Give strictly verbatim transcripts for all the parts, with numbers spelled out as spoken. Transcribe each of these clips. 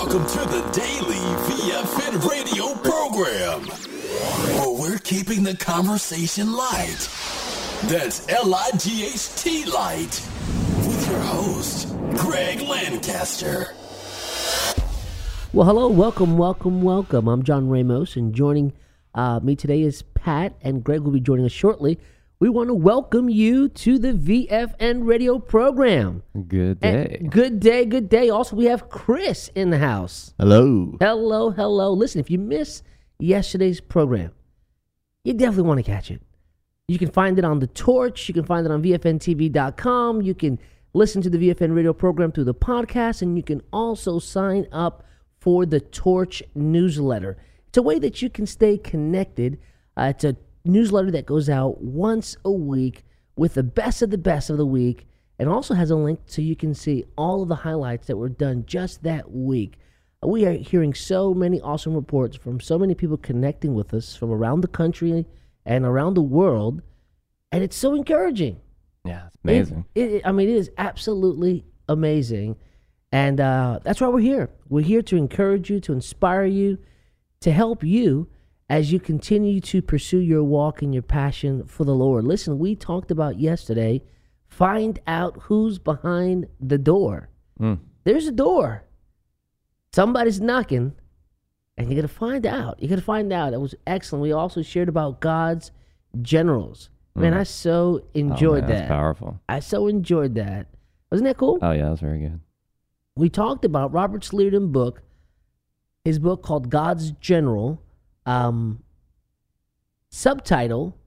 Welcome to the daily V F N radio program, where we're keeping the conversation light. That's L I G H T light. With your host, Greg Lancaster. Well, hello, welcome, welcome, welcome. I'm John Ramos, and joining uh, me today is Pat, and Greg will be joining us shortly. We want to welcome you to the V F N radio program. Good day. And good day, good day. Also, we have Chris in the house. Hello. Hello, hello. Listen, if you missed yesterday's program, you definitely want to catch it. You can find it on The Torch. You can find it on V F N T V dot com. You can listen to the V F N radio program through the podcast, and you can also sign up for the Torch newsletter. It's a way that you can stay connected. Uh, it's a newsletter that goes out once a week with the best of the best of the week, and also has a link so you can see all of the highlights that were done just that week. We are hearing so many awesome reports from so many people connecting with us from around the country and around the world, and it's so encouraging. Yeah, it's amazing. It, it, I mean, it is absolutely amazing, and uh, that's why we're here. We're here to encourage you, to inspire you, to help you as you continue to pursue your walk and your passion for the Lord. Listen, we talked about yesterday, find out who's behind the door. Mm. There's a door. Somebody's knocking, and you're going to find out. You're going to find out. It was excellent. We also shared about God's generals. Man, Mm. I so enjoyed oh, man, that. That's powerful. I so enjoyed that. Wasn't that cool? Oh, yeah, that's very good. We talked about Robert Slierdon book, his book called God's General. Um, subtitle,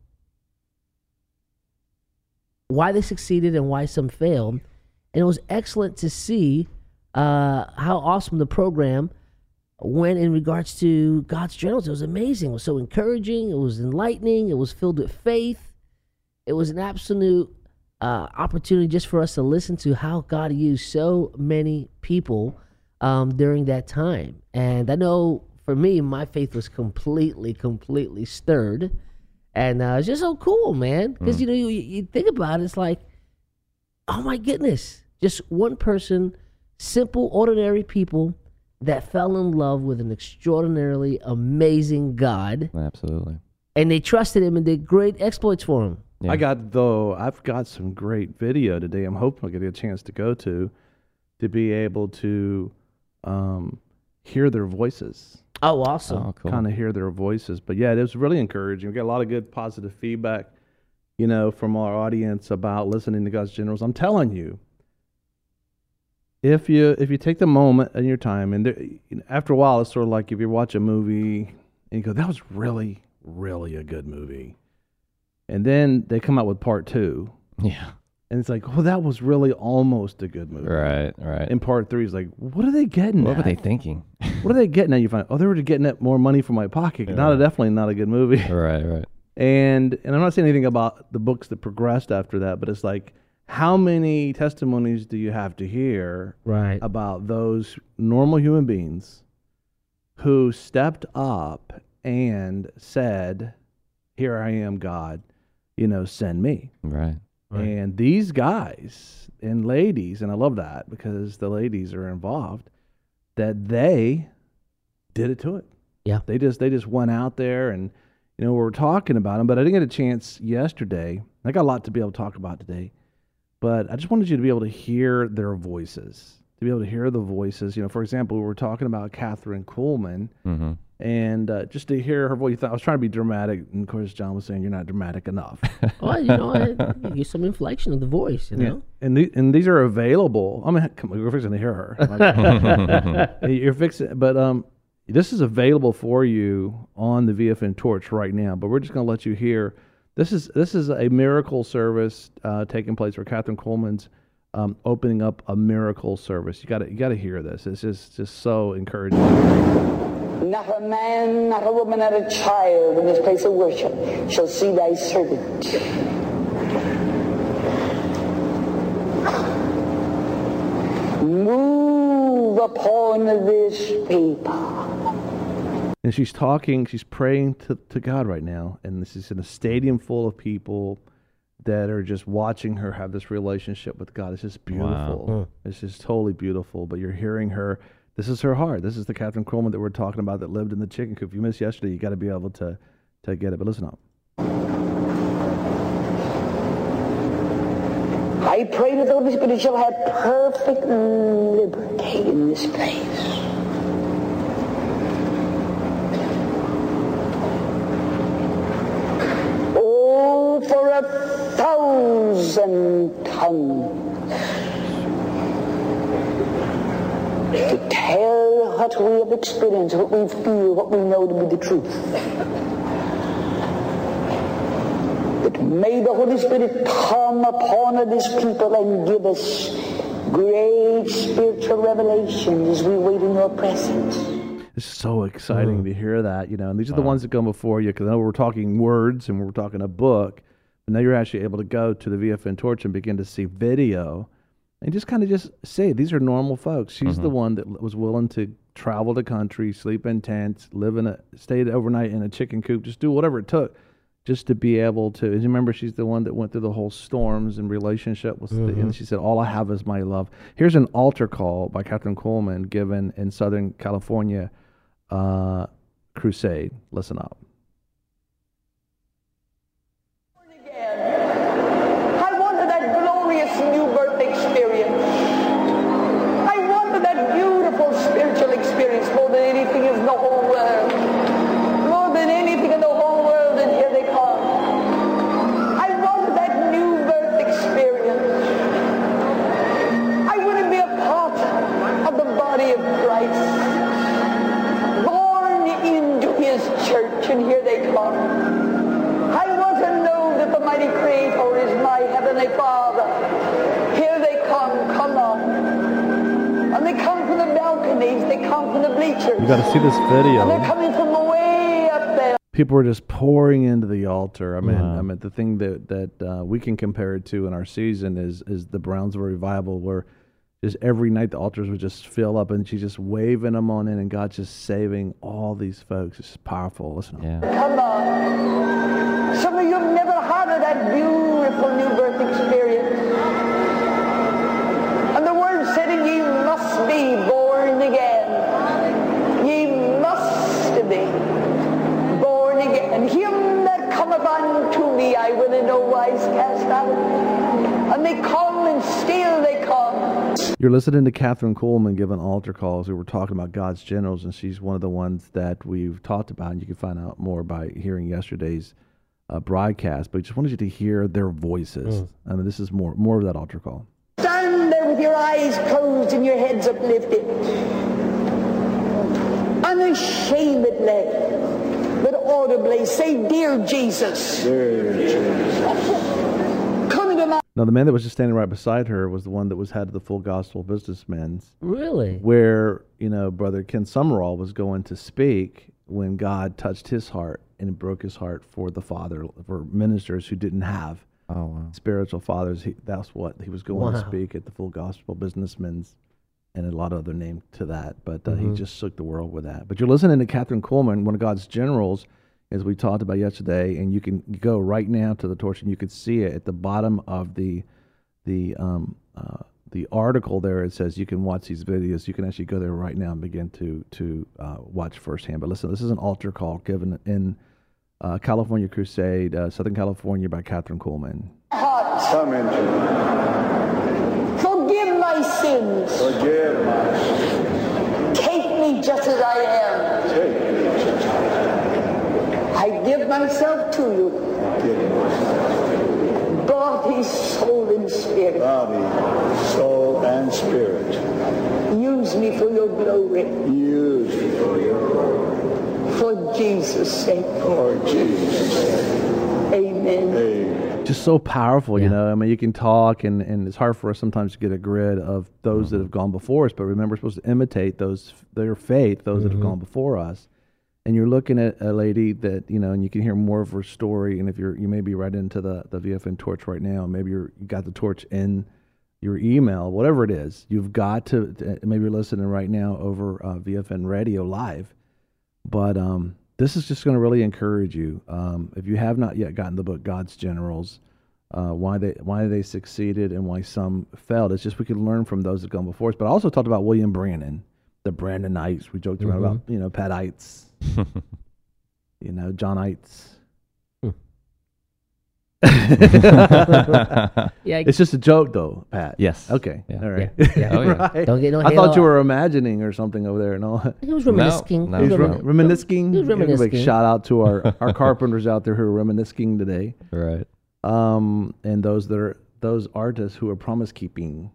Why They Succeeded and Why Some Failed. And it was excellent to see uh, how awesome the program went in regards to God's generals. It was amazing. It was so encouraging. It was enlightening. It was filled with faith. It was an absolute uh, opportunity just for us to listen to how God used so many people um, during that time. And I know for me, my faith was completely, completely stirred. And uh, it's just so cool, man. Because, mm. you know, you, you think about it, it's like, oh, my goodness. Just one person, simple, ordinary people that fell in love with an extraordinarily amazing God. Absolutely. And they trusted him and did great exploits for him. Yeah. I got, though, I've got some great video today. I'm hoping I'll get a chance to go to, to be able to um, hear their voices. Oh, awesome. Oh, cool. Kind of hear their voices. But yeah, it was really encouraging. We got a lot of good positive feedback, you know, from our audience about listening to God's generals. I'm telling you, if you if you take the moment in your time, and there, you know, after a while, it's sort of like if you watch a movie and you go, that was really, really a good movie. And then they come out with part two. Yeah. And it's like, oh, that was really almost a good movie. Right, right. And part three is like, what are they getting What at? were they thinking? What are they getting at? You find, oh, they were getting at more money from my pocket. Yeah. Not a, definitely not a good movie. Right, right. And and I'm not saying anything about the books that progressed after that, but it's like, how many testimonies do you have to hear right. about those normal human beings who stepped up and said, here I am, God, you know, send me. Right. Right. And these guys and ladies, and I love that because the ladies are involved, that they did it to it. Yeah. They just they just went out there and, you know, we were talking about them, but I didn't get a chance yesterday. I got a lot to be able to talk about today, but I just wanted you to be able to hear their voices, to be able to hear the voices. You know, for example, we were talking about Catherine Kuhlman, Mm-hmm. and uh, just to hear her voice, I was trying to be dramatic, and of course, John was saying, you're not dramatic enough. Well, you know, I, you get some inflection of the voice, you know? Yeah. And, the, and these are available. I mean, come on, we're fixing to hear her. You're fixing, but um, this is available for you on the V F N Torch right now. But we're just going to let you hear. This is this is a miracle service uh, taking place where Catherine Kuhlman's um, opening up a miracle service. You got to you got to hear this. It's just just so encouraging. Not a man, not a woman, not a child in this place of worship shall see thy servant. Move upon this people. And she's talking, she's praying to, to God right now. And this is in a stadium full of people that are just watching her have this relationship with God. It's just beautiful. Wow. It's just totally beautiful. But you're hearing her This is her heart. This is the Catherine Coleman that we're talking about that lived in the chicken coop. If you missed yesterday, you got to be able to, to get it. But listen up. I pray that the Holy Spirit shall have perfect liberty in this place. Oh, for a thousand tongues to tell what we have experienced, what we feel, what we know to be the truth. But may the Holy Spirit come upon this people and give us great spiritual revelations as we wait in your presence. It's so exciting Mm. to hear that, you know, and these are the ones that come before you, because I know we're talking words and we're talking a book, but now you're actually able to go to the V F N Torch and begin to see video and just kind of just say, these are normal folks. She's the one that was willing to travel the country, sleep in tents, live in a, stay overnight in a chicken coop, just do whatever it took just to be able to. And you remember, she's the one that went through the whole storms and relationship with the, and she said, all I have is my love. Here's an altar call by Catherine Coleman given in Southern California uh, crusade. Listen up. I wanted that glorious new birth experience. I wanted that beautiful spiritual experience more than anything in the whole world. More than anything in the whole world, and here they come. I wanted that new birth experience. I want to be a part of the body of Christ. Born into his church, and here they come. I want to know that the mighty Creator is my Heavenly Father. Here they come, come on. And they come from the balconies, they come from the bleachers. You got to see this And they're video. coming from way up there. People were just pouring into the altar. I mean, Wow. I mean, the thing that that uh, we can compare it to in our season is is the Brownsville revival, where just every night the altars would just fill up, and she's just waving them on in, and God's just saving all these folks. It's powerful. Listen up. Yeah. Come on. Some of you have never had of that beautiful new birth experience. And the word said, and ye must be born again. Ye must be born again. Him that cometh unto me I will in no wise cast out. And they come, and still they come. You're listening to Catherine Coleman give an altar calls. We were talking about God's generals, and she's one of the ones that we've talked about. And you can find out more by hearing yesterday's uh, broadcast. But I just wanted you to hear their voices. I mean, this is more more of that altar call. Stand there with your eyes closed and your heads uplifted. Unashamedly, but audibly say, Dear Jesus. Dear Jesus. Come to my... Now, the man that was just standing right beside her was the one that was head of the Full Gospel Businessmen's, Really? where, you know, Brother Ken Summerall was going to speak when God touched his heart and it broke his heart for the Father, for ministers who didn't have Oh, wow. spiritual fathers. He, that's what he was going to Wow. speak at the Full Gospel Businessmen's, and a lot of other names to that. But uh, Mm-hmm. he just shook the world with that. But you're listening to Catherine Coleman, one of God's generals, as we talked about yesterday, and you can go right now to the torch, and you can see it at the bottom of the the um, uh, the article there. It says you can watch these videos. You can actually go there right now and begin to to uh, watch firsthand. But listen, this is an altar call given in uh, California Crusade, uh, Southern California, by Catherine Coleman. heart. Come into Forgive my sins. forgive my sins. Take me just as I am. Take me. I give myself to you. Give myself. Body, soul, and spirit. Body, soul, and spirit. Use me for your glory. Use me for your glory. For Jesus' sake. For Jesus' sake. Amen. Amen. Just so powerful, you Yeah. know. I mean, you can talk, and, and it's hard for us sometimes to get a grid of those that have gone before us. But remember, we're supposed to imitate those their faith, those that have gone before us. And you're looking at a lady that, you know, and you can hear more of her story. And if you're, you may be right into the, the V F N torch right now, maybe you're, you got the torch in your email, whatever it is, you've got to, to maybe you're listening right now over uh, V F N Radio Live. But um, this is just going to really encourage you. Um, if you have not yet gotten the book, God's Generals, uh, why they why they succeeded and why some failed, it's just we can learn from those that come before us. But I also talked about William Brannon, the Brandonites. We joked around Mhm. about, you know, Patites, you know, Johnites. Yeah, It's just a joke, though, Pat. Yes. Okay. Yeah. All right. yeah, yeah. Oh, yeah. Right. Don't get no I thought halo. you were imagining or something over there. No. He was reminiscing. No, He was no, He's no. remin- rem- reminiscing. He was Yeah, give a big reminiscing. shout out to our, our carpenters out there who are reminiscing today, Right. um, and those that are those artists who are promise keeping.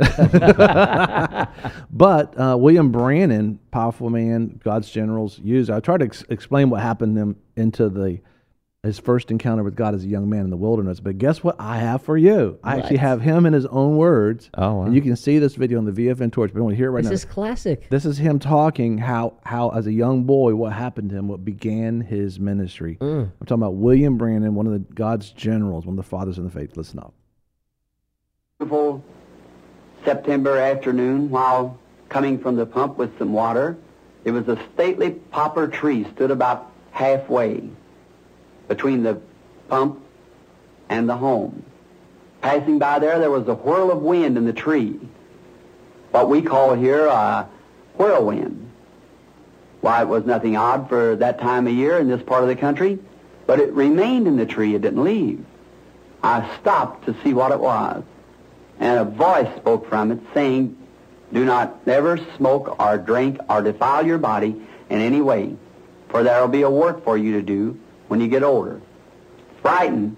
But uh, William Brannon, powerful man, God's generals used. I tried to ex- explain what happened to him into the his first encounter with God as a young man in the wilderness. But guess what? I have for you. I actually What? have him in his own words. Oh, wow. And you can see this video on the V F N Torch. But I want to hear it right This now. is classic. This is him talking how, how as a young boy, what happened to him, what began his ministry. Mm. I'm talking about William Brannon, one of the God's generals, one of the fathers in the faith. Listen up. Beautiful September afternoon while coming from the pump with some water. It was a stately poplar tree stood about halfway between the pump and the home. Passing by there, there was a whirl of wind in the tree, what we call here a whirlwind. Why, it was nothing odd for that time of year in this part of the country, but it remained in the tree. It didn't leave. I stopped to see what it was, and a voice spoke from it saying, "Do not ever smoke or drink or defile your body in any way, for there will be a work for you to do when you get older." Frightened,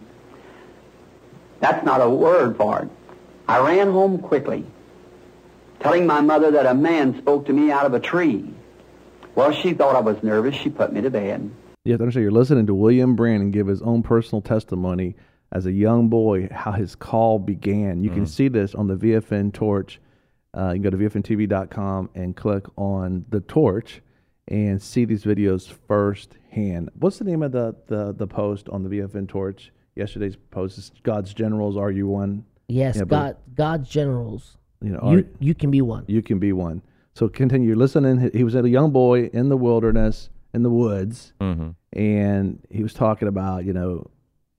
that's not a word for it. I ran home quickly, telling my mother that a man spoke to me out of a tree. Well, she thought I was nervous. She put me to bed. You have to understand, you're listening to William Brannon give his own personal testimony as a young boy, how his call began. You can see this on the V F N Torch. Uh, you can go to V F N T V dot com and click on the torch and see these videos firsthand. What's the name of the, the, the post on the V F N Torch? Yesterday's post is God's Generals, Are You One? Yes, Yeah, but- God, God's generals. You know, are, You you can be one. you can be one. So continue. You're listening. He- He was a young boy in the wilderness, in the woods, Mm-hmm. and he was talking about, you know,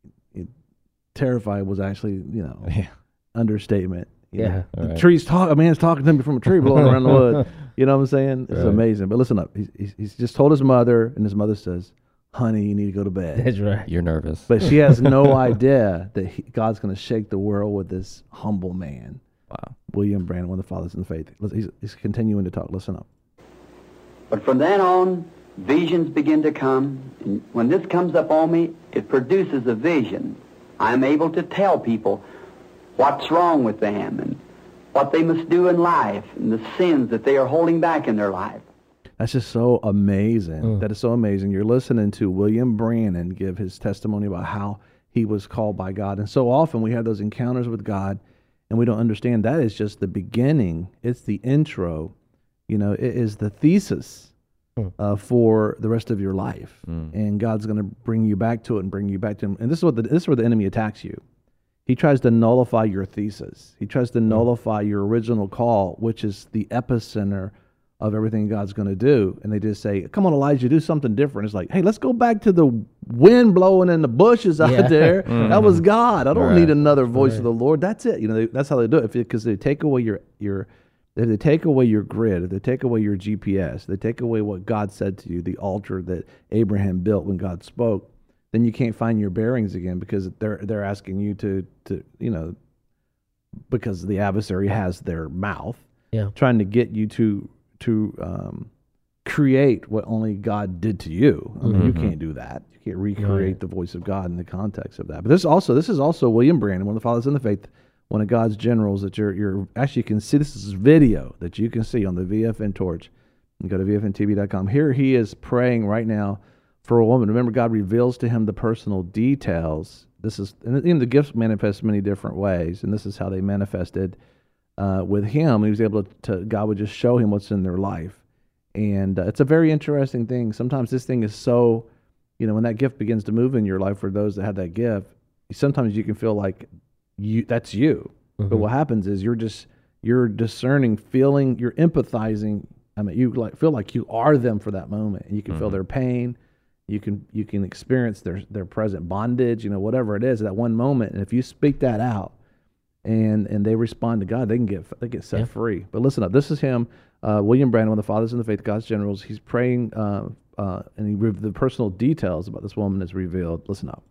terrified was actually, you know, Yeah. understatement. You Yeah. know, the Right. tree's talking. A man's talking to me from a tree blowing around the wood. You know what I'm saying? It's Right. amazing. But listen up. He's, he's, he's just told his mother, and his mother says, "Honey, you need to go to bed." That's right. You're nervous. But she has no idea that he, God's going to shake the world with this humble man, Wow. William Brannon, one of the fathers in the faith. Listen, He's, he's continuing to talk. Listen up. But from then on, visions begin to come. And when this comes up on me, it produces a vision. I'm able to tell people what's wrong with them and what they must do in life and the sins that they are holding back in their life. That's just so amazing. That is so amazing. You're listening to William Brannon give his testimony about how he was called by God. And so often we have those encounters with God and we don't understand that is just the beginning. It's the intro. You know, it is the thesis uh, for the rest of your life. And God's going to bring you back to it and bring you back to him. And this is what the, this is where the enemy attacks you. He tries to nullify your thesis. He tries to nullify your original call, which is the epicenter of everything God's going to do. And they just say, "Come on, Elijah, do something different." It's like, hey, let's go back to the wind blowing in the bushes out Yeah. there. That was God. I don't Right. need another voice of the Lord. That's it. You know, they, that's how they do it. Because they take away your your, if they take away your grid, if they take away your G P S, they take away what God said to you, the altar that Abraham built when God spoke, then you can't find your bearings again because they're they're asking you to to you know, because the adversary has their mouth, Yeah. trying to get you to to um, create what only God did to you. I mean, you can't do that. You can't recreate the voice of God in the context of that. But this also this is also William Brannon, one of the fathers in the faith, one of God's generals that you're you're actually can see. This is video that you can see on the V F N Torch. You go to V F N T V dot com. Here he is praying right now for a woman. Remember, God reveals to him the personal details. This is, and you know, the gifts manifest many different ways, and this is how they manifested uh, with him. He was able to, to, God would just show him what's in their life. And uh, it's a very interesting thing. Sometimes this thing is so, you know, when that gift begins to move in your life for those that have that gift, sometimes you can feel like you that's you. But what happens is you're just, you're discerning, feeling, you're empathizing. I mean, you like feel like you are them for that moment, and you can feel their pain. You can you can experience their their present bondage, you know, whatever it is at that one moment. And if you speak that out, and and they respond to God, they can get they get set Yeah. free. But listen up, this is him, uh, William Branham, one of the fathers in the faith, God's generals. He's praying, uh, uh, and he re- the personal details about this woman is revealed. Listen up.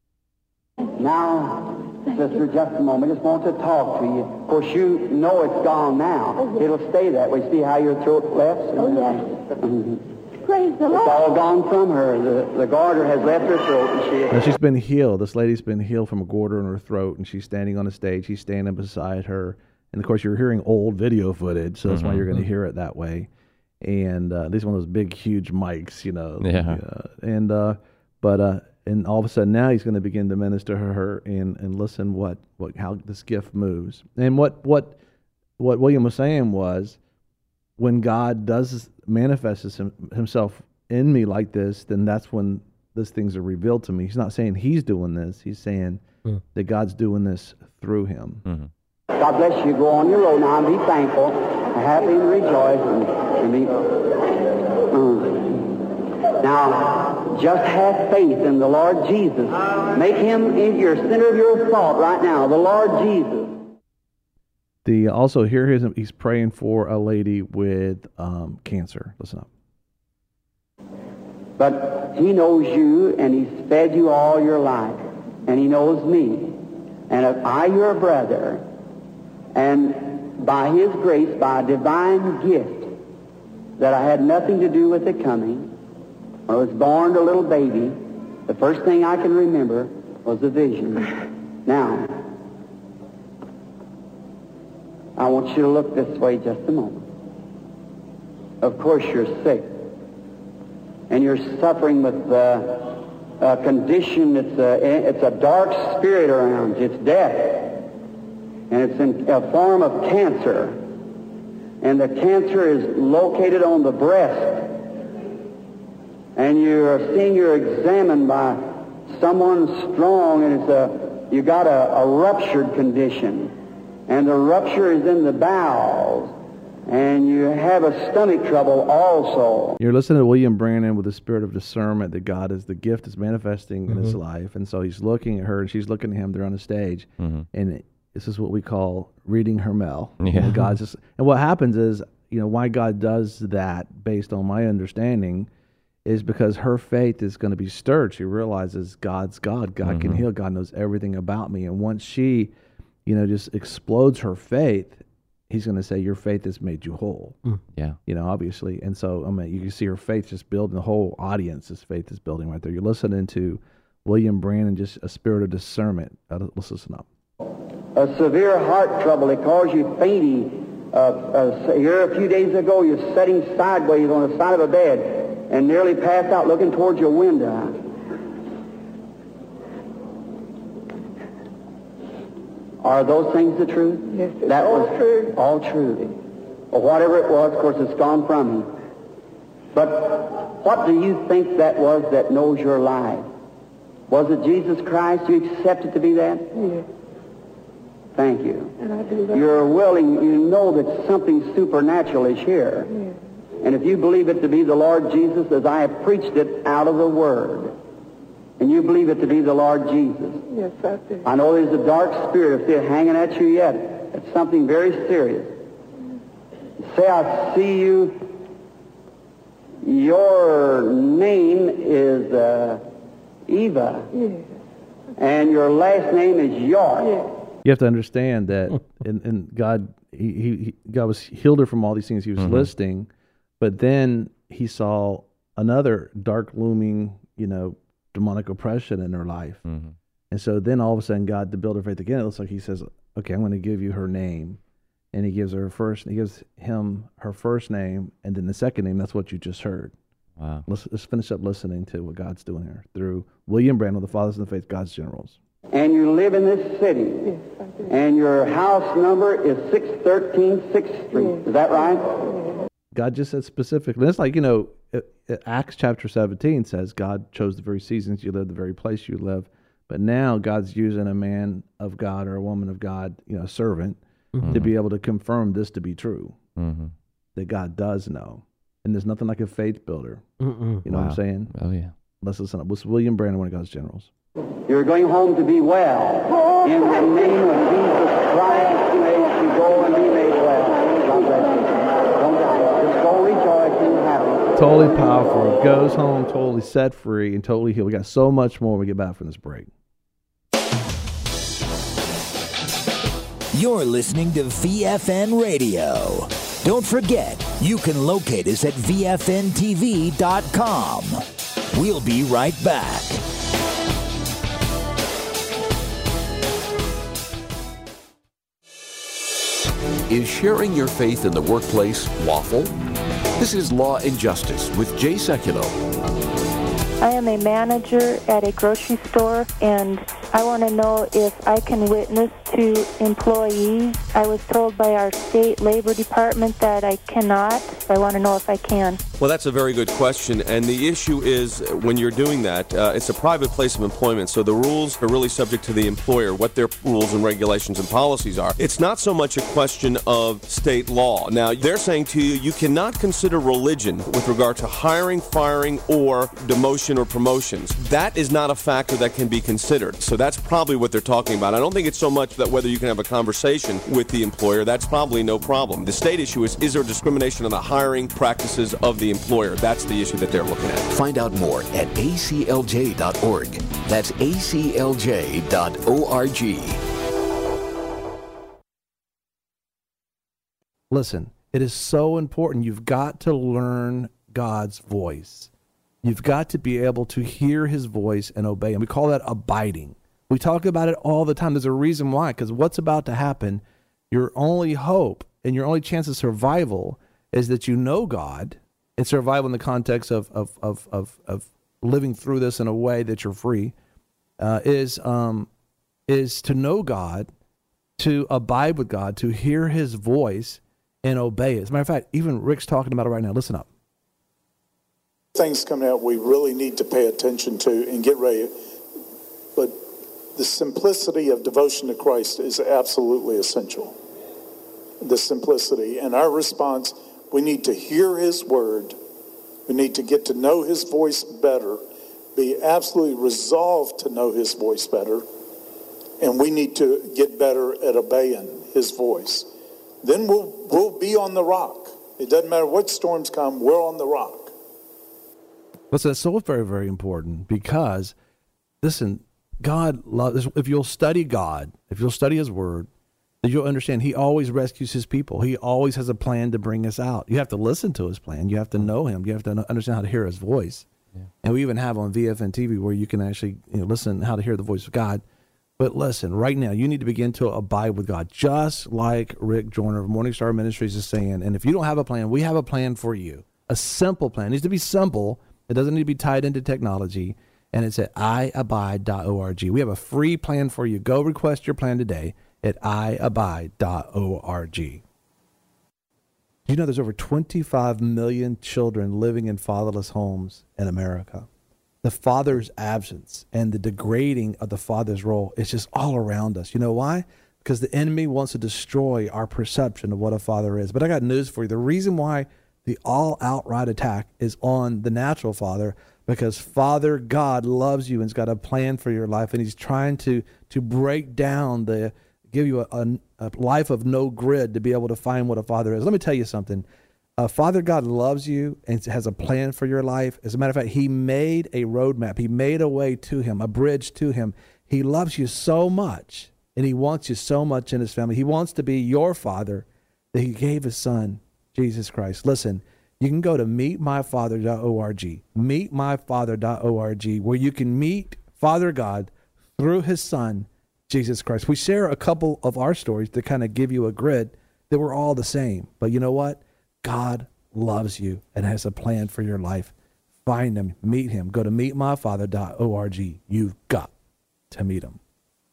Now, sister, just a moment. I just want to talk to you. Of course, you know it's gone now. Oh, yes. It'll stay that way. See how your throat left? Oh, yes. Mhm. Praise the It's Lord. all gone from her. The, the garter has left her throat, and she... Now she's been healed. This lady's been healed from a goiter in her throat, and she's standing on the stage. He's standing beside her, and of course, you're hearing old video footage, so that's why you're going to hear it that way. And uh, these are one of those big, huge mics, you know. Yeah. Uh, and uh, but uh, and all of a sudden now he's going to begin to minister to her and and listen what what how this gift moves. And what what what William was saying was, when God does manifests him, himself in me like this, then that's when these things are revealed to me. He's not saying he's doing this. He's saying Mm. that God's doing this through him. Mm-hmm. God bless you. Go on your road now and be thankful, happy and rejoice, and, and be... Mm. Now, just have faith in the Lord Jesus. Make him in your center of your thought right now, the Lord Jesus. The also here he's, he's praying for a lady with um, cancer. Listen up. But he knows you, and he's fed you all your life, and he knows me. And if I, your brother, and by his grace, by a divine gift, that I had nothing to do with the coming, when I was born a little baby, the first thing I can remember was a vision. Now, I want you to look this way just a moment. Of course, you're sick. And you're suffering with uh, a condition, it's a, it's a dark spirit around you. It's death. And it's in a form of cancer. And the cancer is located on the breast. And you're seeing you're examined by someone strong, and it's a, you got a, a ruptured condition. And the rupture is in the bowels. And you have a stomach trouble also. You're listening to William Branham with the spirit of discernment that God is the gift is manifesting in his life. And so he's looking at her, and she's looking at him. They're on the stage. Mm-hmm. And it, this is what we call reading her mail. Yeah. And God's just, and what happens is, you know, why God does that, based on my understanding, is because her faith is going to be stirred. She realizes God's God. God can heal. God knows everything about me. And once she, you know, just explodes her faith, he's going to say, your faith has made you whole. Yeah. You know, obviously. And so, I mean, you can see her faith just building, the whole audience's faith is building right there. You're listening to William Branham, just a spirit of discernment. Uh, Let's listen up. A severe heart trouble. It caused you fainting. Uh, uh, here a few days ago, you're sitting sideways on the side of a bed and nearly passed out looking towards your window. Are those things the truth? Yes, it's that all was true. All true. Or whatever it was, of course, it's gone from you. But what do you think that was that knows your life? Was it Jesus Christ? You accepted to be that? Yes, Thank you. and I do that. You're willing, you know that something supernatural is here. Yes. And if you believe it to be the Lord Jesus, as I have preached it out of the Word, and you believe it to be the Lord Jesus, Yes, I do. I know there's a dark spirit still hanging at you yet. It's something very serious. Say, I see you. Your name is uh, Eva, Yes. and your last name is York. Yes. You have to understand that, in, in God, he, he, he- God was healed her from all these things he was listing, but then he saw another dark looming, you know, demonic oppression in her life. Mm-hmm. And so then all of a sudden, God, to build her faith again, it looks like he says, okay, I'm going to give you her name. And he gives her first, he gives him her first name, and then the second name. That's what you just heard. Wow. Let's, let's finish up listening to what God's doing here through William Branham, the Fathers of the Faith, God's Generals. And you live in this city, Yes, I do. and your house number is six thirteen sixth Street. Is that right? God just said specifically. It's like, you know, it- it- Acts chapter seventeen says God chose the very seasons you live, the very place you live. But now God's using a man of God or a woman of God, you know, a servant, to be able to confirm this to be true, Mm-hmm. that God does know. And there's nothing like a faith builder. Mm-mm. You know what Wow. I'm saying? Oh, yeah. Let's listen up. What's William Branham, one of God's generals? You're going home to be well. In the name of Jesus Christ, may you go and be made well. God bless you. Don't doubt. Just go rejoicing and happy. Totally powerful. Goes home totally set free and totally healed. We got so much more when we get back from this break. You're listening to V F N Radio. Don't forget, you can locate us at V F N T V dot com. We'll be right back. Is sharing your faith in the workplace lawful? This is Law and Justice with Jay Sekulow. I am a manager at a grocery store, and I want to know if I can witness to employees. I was told by our state labor department that I cannot. I want to know if I can. Well, that's a very good question, and the issue is when you're doing that, uh, it's a private place of employment, so the rules are really subject to the employer, what their rules and regulations and policies are. It's not so much a question of state law. Now, they're saying to you, you cannot consider religion with regard to hiring, firing, or demotion or promotions. That is not a factor that can be considered, so that's probably what they're talking about. I don't think it's so much that whether you can have a conversation with the employer, that's probably no problem. The state issue is, is there discrimination on the hiring practices of the employer? That's the issue that they're looking at. Find out more at A C L J dot org. That's A C L J dot org. Listen, it is so important. You've got to learn God's voice. You've got to be able to hear his voice and obey him. We call that abiding. We talk about it all the time. There's a reason why, because what's about to happen, your only hope and your only chance of survival is that you know God, and survival in the context of of of of, of living through this in a way that you're free, uh, is um, is to know God, to abide with God, to hear his voice and obey it. As a matter of fact, even Rick's talking about it right now. Listen up. Things coming out we really need to pay attention to and get ready. But the simplicity of devotion to Christ is absolutely essential. The simplicity. And our response, we need to hear his word. We need to get to know his voice better, be absolutely resolved to know his voice better. And we need to get better at obeying his voice. Then we'll, we'll be on the rock. It doesn't matter what storms come, we're on the rock. Listen, that's so very, very important because, listen, God loves, if you'll study God, if you'll study his word, then you'll understand he always rescues his people. He always has a plan to bring us out. You have to listen to his plan. You have to know him. You have to understand how to hear his voice. Yeah. And we even have on V F N T V where you can actually you know, listen how to hear the voice of God. But listen, right now, you need to begin to abide with God, just like Rick Joyner of Morning Star Ministries is saying. And if you don't have a plan, we have a plan for you. A simple plan. It needs to be simple. It doesn't need to be tied into technology. And it's at i abide dot org. We have a free plan for you. Go request your plan today at i abide dot org. You know there's over twenty-five million children living in fatherless homes in America. The father's absence and the degrading of the father's role is just all around us. You know why? Because the enemy wants to destroy our perception of what a father is. But I got news for you. The reason why the all-outright attack is on the natural father, because Father God loves you and has got a plan for your life, and he's trying to to break down the, give you a, a, a life of no grid to be able to find what a father is. Let me tell you something. Uh, Father God loves you and has a plan for your life. As a matter of fact, he made a roadmap. He made a way to him, a bridge to him. He loves you so much, and he wants you so much in his family. He wants to be your father that he gave his son, Jesus Christ. Listen, you can go to meet my father dot org, meet my father dot org, where you can meet Father God through his son, Jesus Christ. We share a couple of our stories to kind of give you a grid that we're all the same. But you know what? God loves you and has a plan for your life. Find him, meet him. Go to meet my father dot org. You've got to meet him.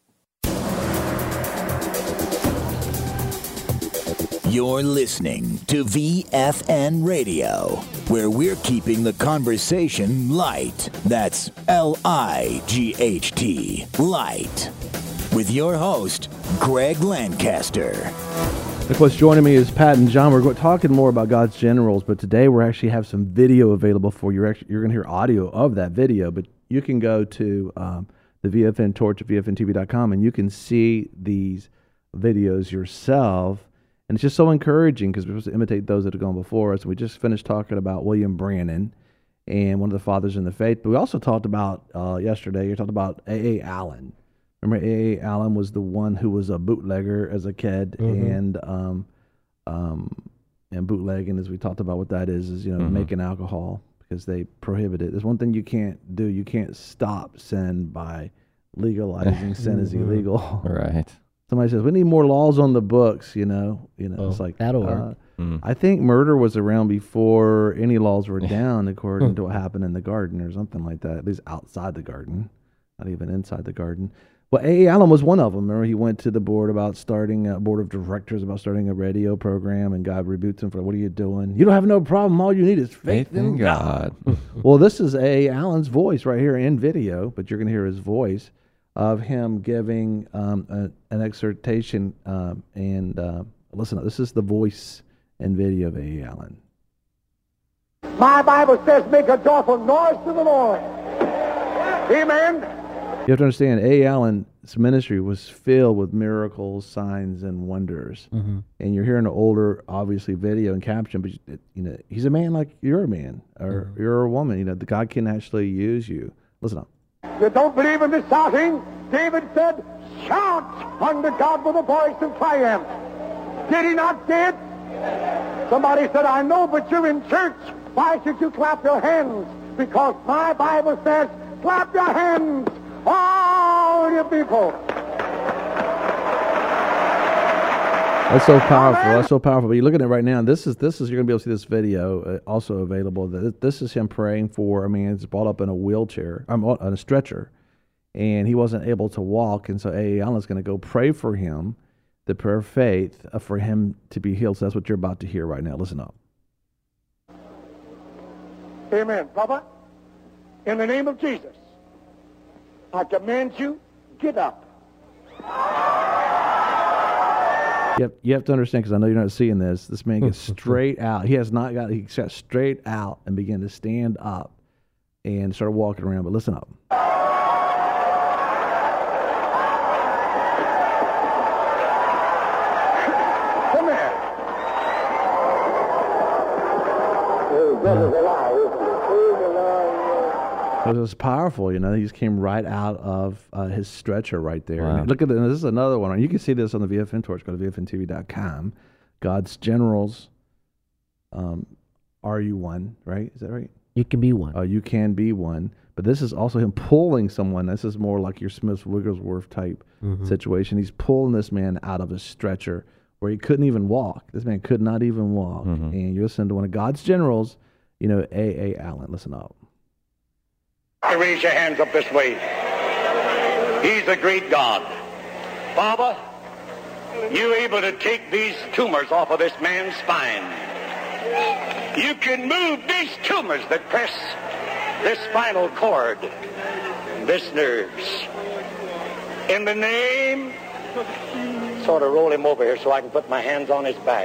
You're listening to V F N Radio, where we're keeping the conversation light. That's L I G H T, light. With your host, Greg Lancaster. Of course, joining me is Pat and John. We're talking more about God's generals, but today we actually have some video available for you. You're, actually, you're going to hear audio of that video, but you can go to um, the V F N Torch at V F N T V dot com, and you can see these videos yourself. And it's just so encouraging because we're supposed to imitate those that have gone before us. And we just finished talking about William Branham and one of the fathers in the faith. But we also talked about, uh, yesterday, you talked about A A. Allen. Remember, A A. Allen was the one who was a bootlegger as a kid. Mm-hmm. And um, um, and bootlegging, as we talked about what that is, is, you know, mm-hmm. making alcohol because they prohibit it. There's one thing you can't do. You can't stop sin by legalizing sin as illegal. Right. Somebody says, we need more laws on the books, you know. You know, oh, it's like that'll uh, work. Mm. I think murder was around before any laws were down, according to what happened in the garden or something like that, at least outside the garden, not even inside the garden. Well, A A. Allen was one of them. Remember, he went to the board about starting a board of directors about starting a radio program, and God rebuked him for, what are you doing? You don't have no problem. All you need is faith, faith in God. God. Well, this is A A. Allen's voice right here in video, but you're going to hear his voice of him giving um, a, an exhortation. Um, and uh, listen, this is the voice and video of A A. Allen. My Bible says, make a joyful noise to the Lord. Amen. You have to understand, A A. Allen's ministry was filled with miracles, signs, and wonders. Mm-hmm. And you're hearing an older, obviously, video and caption, but you know he's a man like you're a man, or mm-hmm. you're a woman. You know, the God can actually use you. Listen up. You don't believe in the shouting? David said, shout unto God with a voice of triumph. Did he not say it? Somebody said, I know, but you're in church. Why should you clap your hands? Because my Bible says, clap your hands, all you people. That's so powerful. That's so powerful. But you're looking at it right now. This is this is you're gonna be able to see this video uh, also available. This is him praying for a man that's brought up in a wheelchair, um, on a stretcher, and he wasn't able to walk. And so A A. Allen's going to go pray for him, the prayer of faith, uh, for him to be healed. So that's what you're about to hear right now. Listen up. Amen. Papa, in the name of Jesus, I command you, get up. You have, you have to understand, because I know you're not seeing this, this man gets straight out. He has not got, he got straight out and began to stand up and started walking around. But listen up. Come here. Oh, God is alive, isn't it? It was powerful, you know. He just came right out of uh, his stretcher right there. Wow. And look at this. This is another one. You can see this on the V F N Torch. Go to V F N T V dot com. God's generals. Um, are you one? Right? Is that right? You can be one. Uh, you can be one. But this is also him pulling someone. This is more like your Smith Wigglesworth type mm-hmm. situation. He's pulling this man out of his stretcher where he couldn't even walk. This man could not even walk. Mm-hmm. And you listen to one of God's generals, you know, A A. Allen. Listen up. Raise your hands up this way. He's a great God. Father, you're able to take these tumors off of this man's spine. You can move these tumors that press this spinal cord, this nerves. In the name, sort of roll him over here so I can put my hands on his back.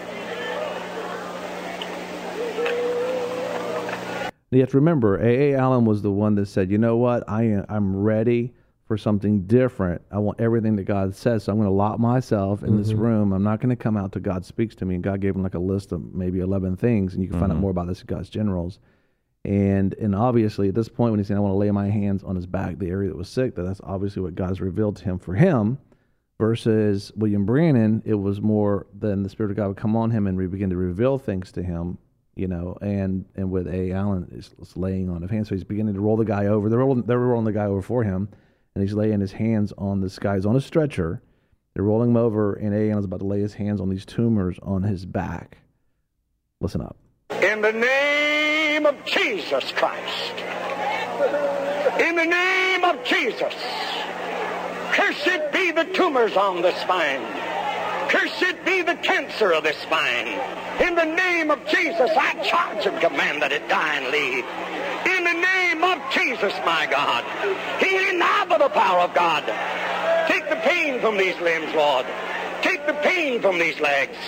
You have to remember, A A. Allen was the one that said, you know what, I am, I'm ready for something different. I want everything that God says, so I'm going to lock myself in mm-hmm. this room. I'm not going to come out till God speaks to me. And God gave him like a list of maybe eleven things, and you can mm-hmm. find out more about this in God's generals. And and obviously at this point when he's saying, I want to lay my hands on his back, the area that was sick, that that's obviously what God's revealed to him for him. Versus William Branham, it was more than the Spirit of God would come on him and we begin to reveal things to him. You know, and, and with A A. Allen, it's laying on his hands. So he's beginning to roll the guy over. They're rolling, they're rolling the guy over for him, and he's laying his hands on this guy. He's on a stretcher. They're rolling him over, and A A. Allen's about to lay his hands on these tumors on his back. Listen up. In the name of Jesus Christ. In the name of Jesus. Cursed be the tumors on the spine. Cursed be the cancer of the spine. In the name of Jesus, I charge and command that it die and leave. In the name of Jesus, my God. Healing now by the power of God. Take the pain from these limbs, Lord. Take the pain from these legs.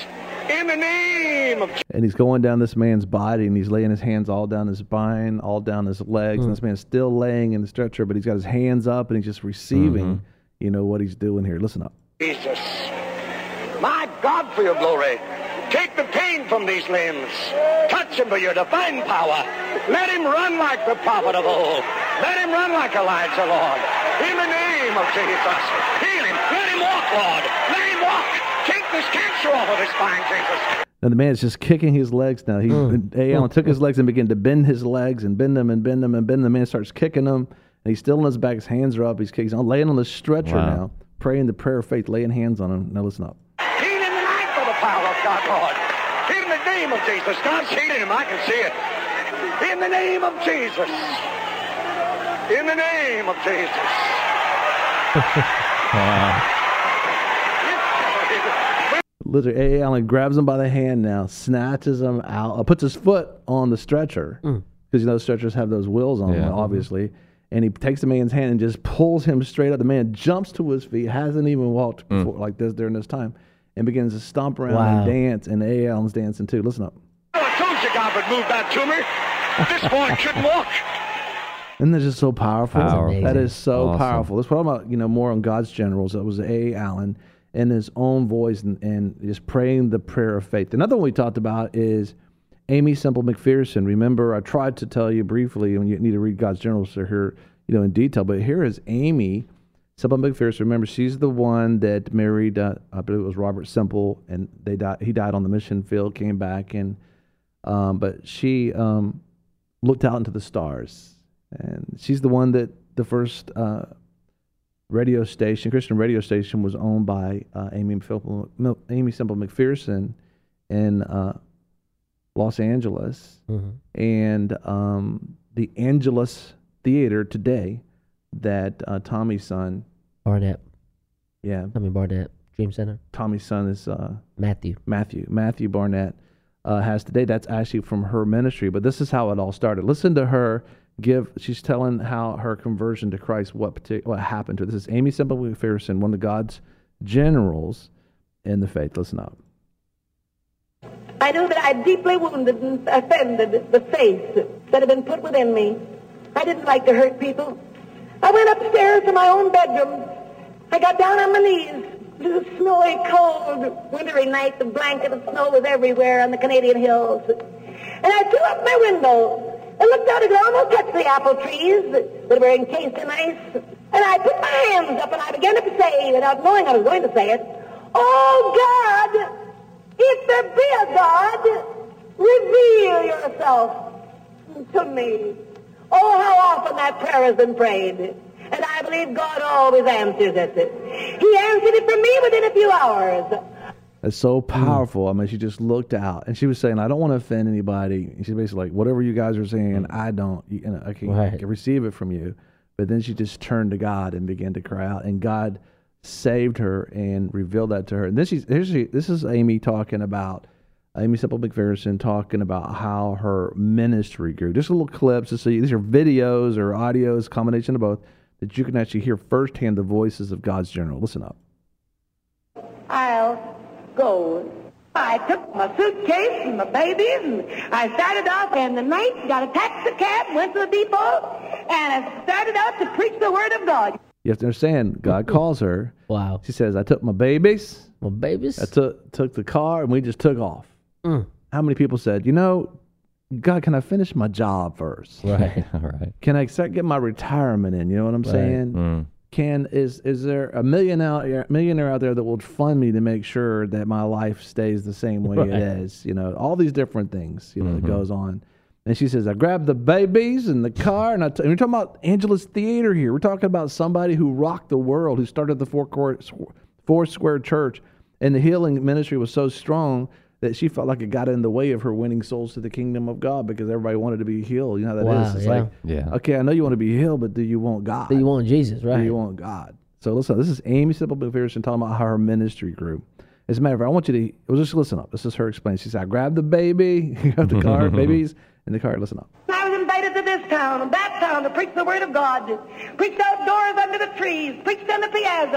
In the name of And he's going down this man's body, and he's laying his hands all down his spine, all down his legs. Mm. And this man's still laying in the stretcher, but he's got his hands up, and he's just receiving, Mm-hmm. you know, what he's doing here. Listen up. Jesus. My God, for your glory. Take the pain from these limbs. Touch him for your divine power. Let him run like the prophet of old. Let him run like Elijah, Lord. In the name of Jesus. Heal him. Let him walk, Lord. Let him walk. Take this cancer off of his spine, Jesus. And the man's just kicking his legs now. He Mm. A. Allen took his legs and began to bend his legs and bend them and bend them and bend them. The man starts kicking them, and he's still on his back. His hands are up. He's kicking. He's laying on the stretcher Wow. now, praying the prayer of faith, laying hands on him. Now listen up. Heal him tonight for the power of God, Lord. In the name of Jesus. God's healing him. I can see it. In the name of Jesus. In the name of Jesus. Wow. Literally, A. Allen grabs him by the hand now, snatches him out, uh, puts his foot on the stretcher, because Mm. you know stretchers have those wheels on Yeah. them, obviously. And he takes the man's hand and just pulls him straight up. The man jumps to his feet, hasn't even walked Mm. before, like this during this time, and begins to stomp around Wow. and dance. And A. Allen's dancing too. Listen up. I told you God would move that tumor. This boy couldn't walk. Isn't that just so powerful? Powerful. That is so Awesome. powerful. Let's talk about, you know, more on God's generals. That was A. Allen in his own voice and, and just praying the prayer of faith. Another one we talked about is Amy Semple McPherson. Remember, I tried to tell you briefly, and you need to read God's generals to hear, you know, in detail. But here is Amy Semple McPherson. Remember, she's the one that married, uh, I believe it was Robert Semple, and they died. He died on the mission field, came back, and um, but she um, looked out into the stars. And she's the one that the first uh, radio station, Christian radio station, was owned by uh, Amy, Phil, Amy Semple McPherson in uh, Los Angeles. Mhm. And um, the Angelus Theater today that uh, Tommy's son, Barnett. yeah, Tommy Barnett. Dream Center. Tommy's son is uh, Matthew. Matthew, Matthew Barnett uh, has today. That's actually from her ministry, but this is how it all started. Listen to her give. She's telling how her conversion to Christ, what partic- what happened to her. This is Amy Semple McPherson, one of God's generals in the faith. Listen up. I knew that I deeply wounded and offended the faith that had been put within me. I didn't like to hurt people. I went upstairs to my own bedroom. I got down on my knees. It was a snowy, cold, wintry night. The blanket of snow was everywhere on the Canadian hills. And I threw up my window and looked out. It could almost touch the apple trees that were encased in ice. And I put my hands up and I began to say, without knowing I was going to say it, "Oh God, if there be a God, reveal yourself to me." Oh, how often that prayer has been prayed. And I believe God always answers it. He answered it for me within a few hours. It's so powerful. I mean, she just looked out, and she was saying, "I don't want to offend anybody." And she's basically like, "Whatever you guys are saying, I don't. You know, I can, I Right. can receive it from you." But then she just turned to God and began to cry out, and God saved her and revealed that to her. And this is here's she, this is Amy talking about Amy Semple McPherson talking about how her ministry grew. Just little clips to see. These are videos or audios, combination of both, that you can actually hear firsthand the voices of God's general. Listen up. I'll go. I took my suitcase and my babies, and I started off in the night, got a taxi cab, went to the depot, and I started out to preach the word of God. You have to understand, God calls her. Wow. She says, "I took my babies. My babies? I took took the car, and we just took off." Mm. How many people said, "You know, God, can I finish my job first? Right. right. Can I start getting my retirement in?" You know what I'm Right. saying? Mm. Can is is there a million out millionaire out there that will fund me to make sure that my life stays the same way Right. it is? You know, all these different things, you know, Mhm. that goes on. And she says, "I grabbed the babies and the car," and I t- and we're talking about Angelus Theater here. We're talking about somebody who rocked the world, who started the Four, Court, Four Square Church, and the healing ministry was so strong that she felt like it got in the way of her winning souls to the kingdom of God because everybody wanted to be healed. You know how that is. Wow, It's yeah. like, Yeah. okay, I know you want to be healed, but do you want God? Do you want Jesus, right? Do you want God? So listen, this is Amy Semple McPherson talking about how her ministry grew. As a matter of fact, I want you to well, just listen up. This is her explaining. She said, "I grabbed the baby, grabbed the car, babies in the car." Listen up. I was invited to this town and that town to preach the word of God. Preached outdoors under the trees, preached on the piazza,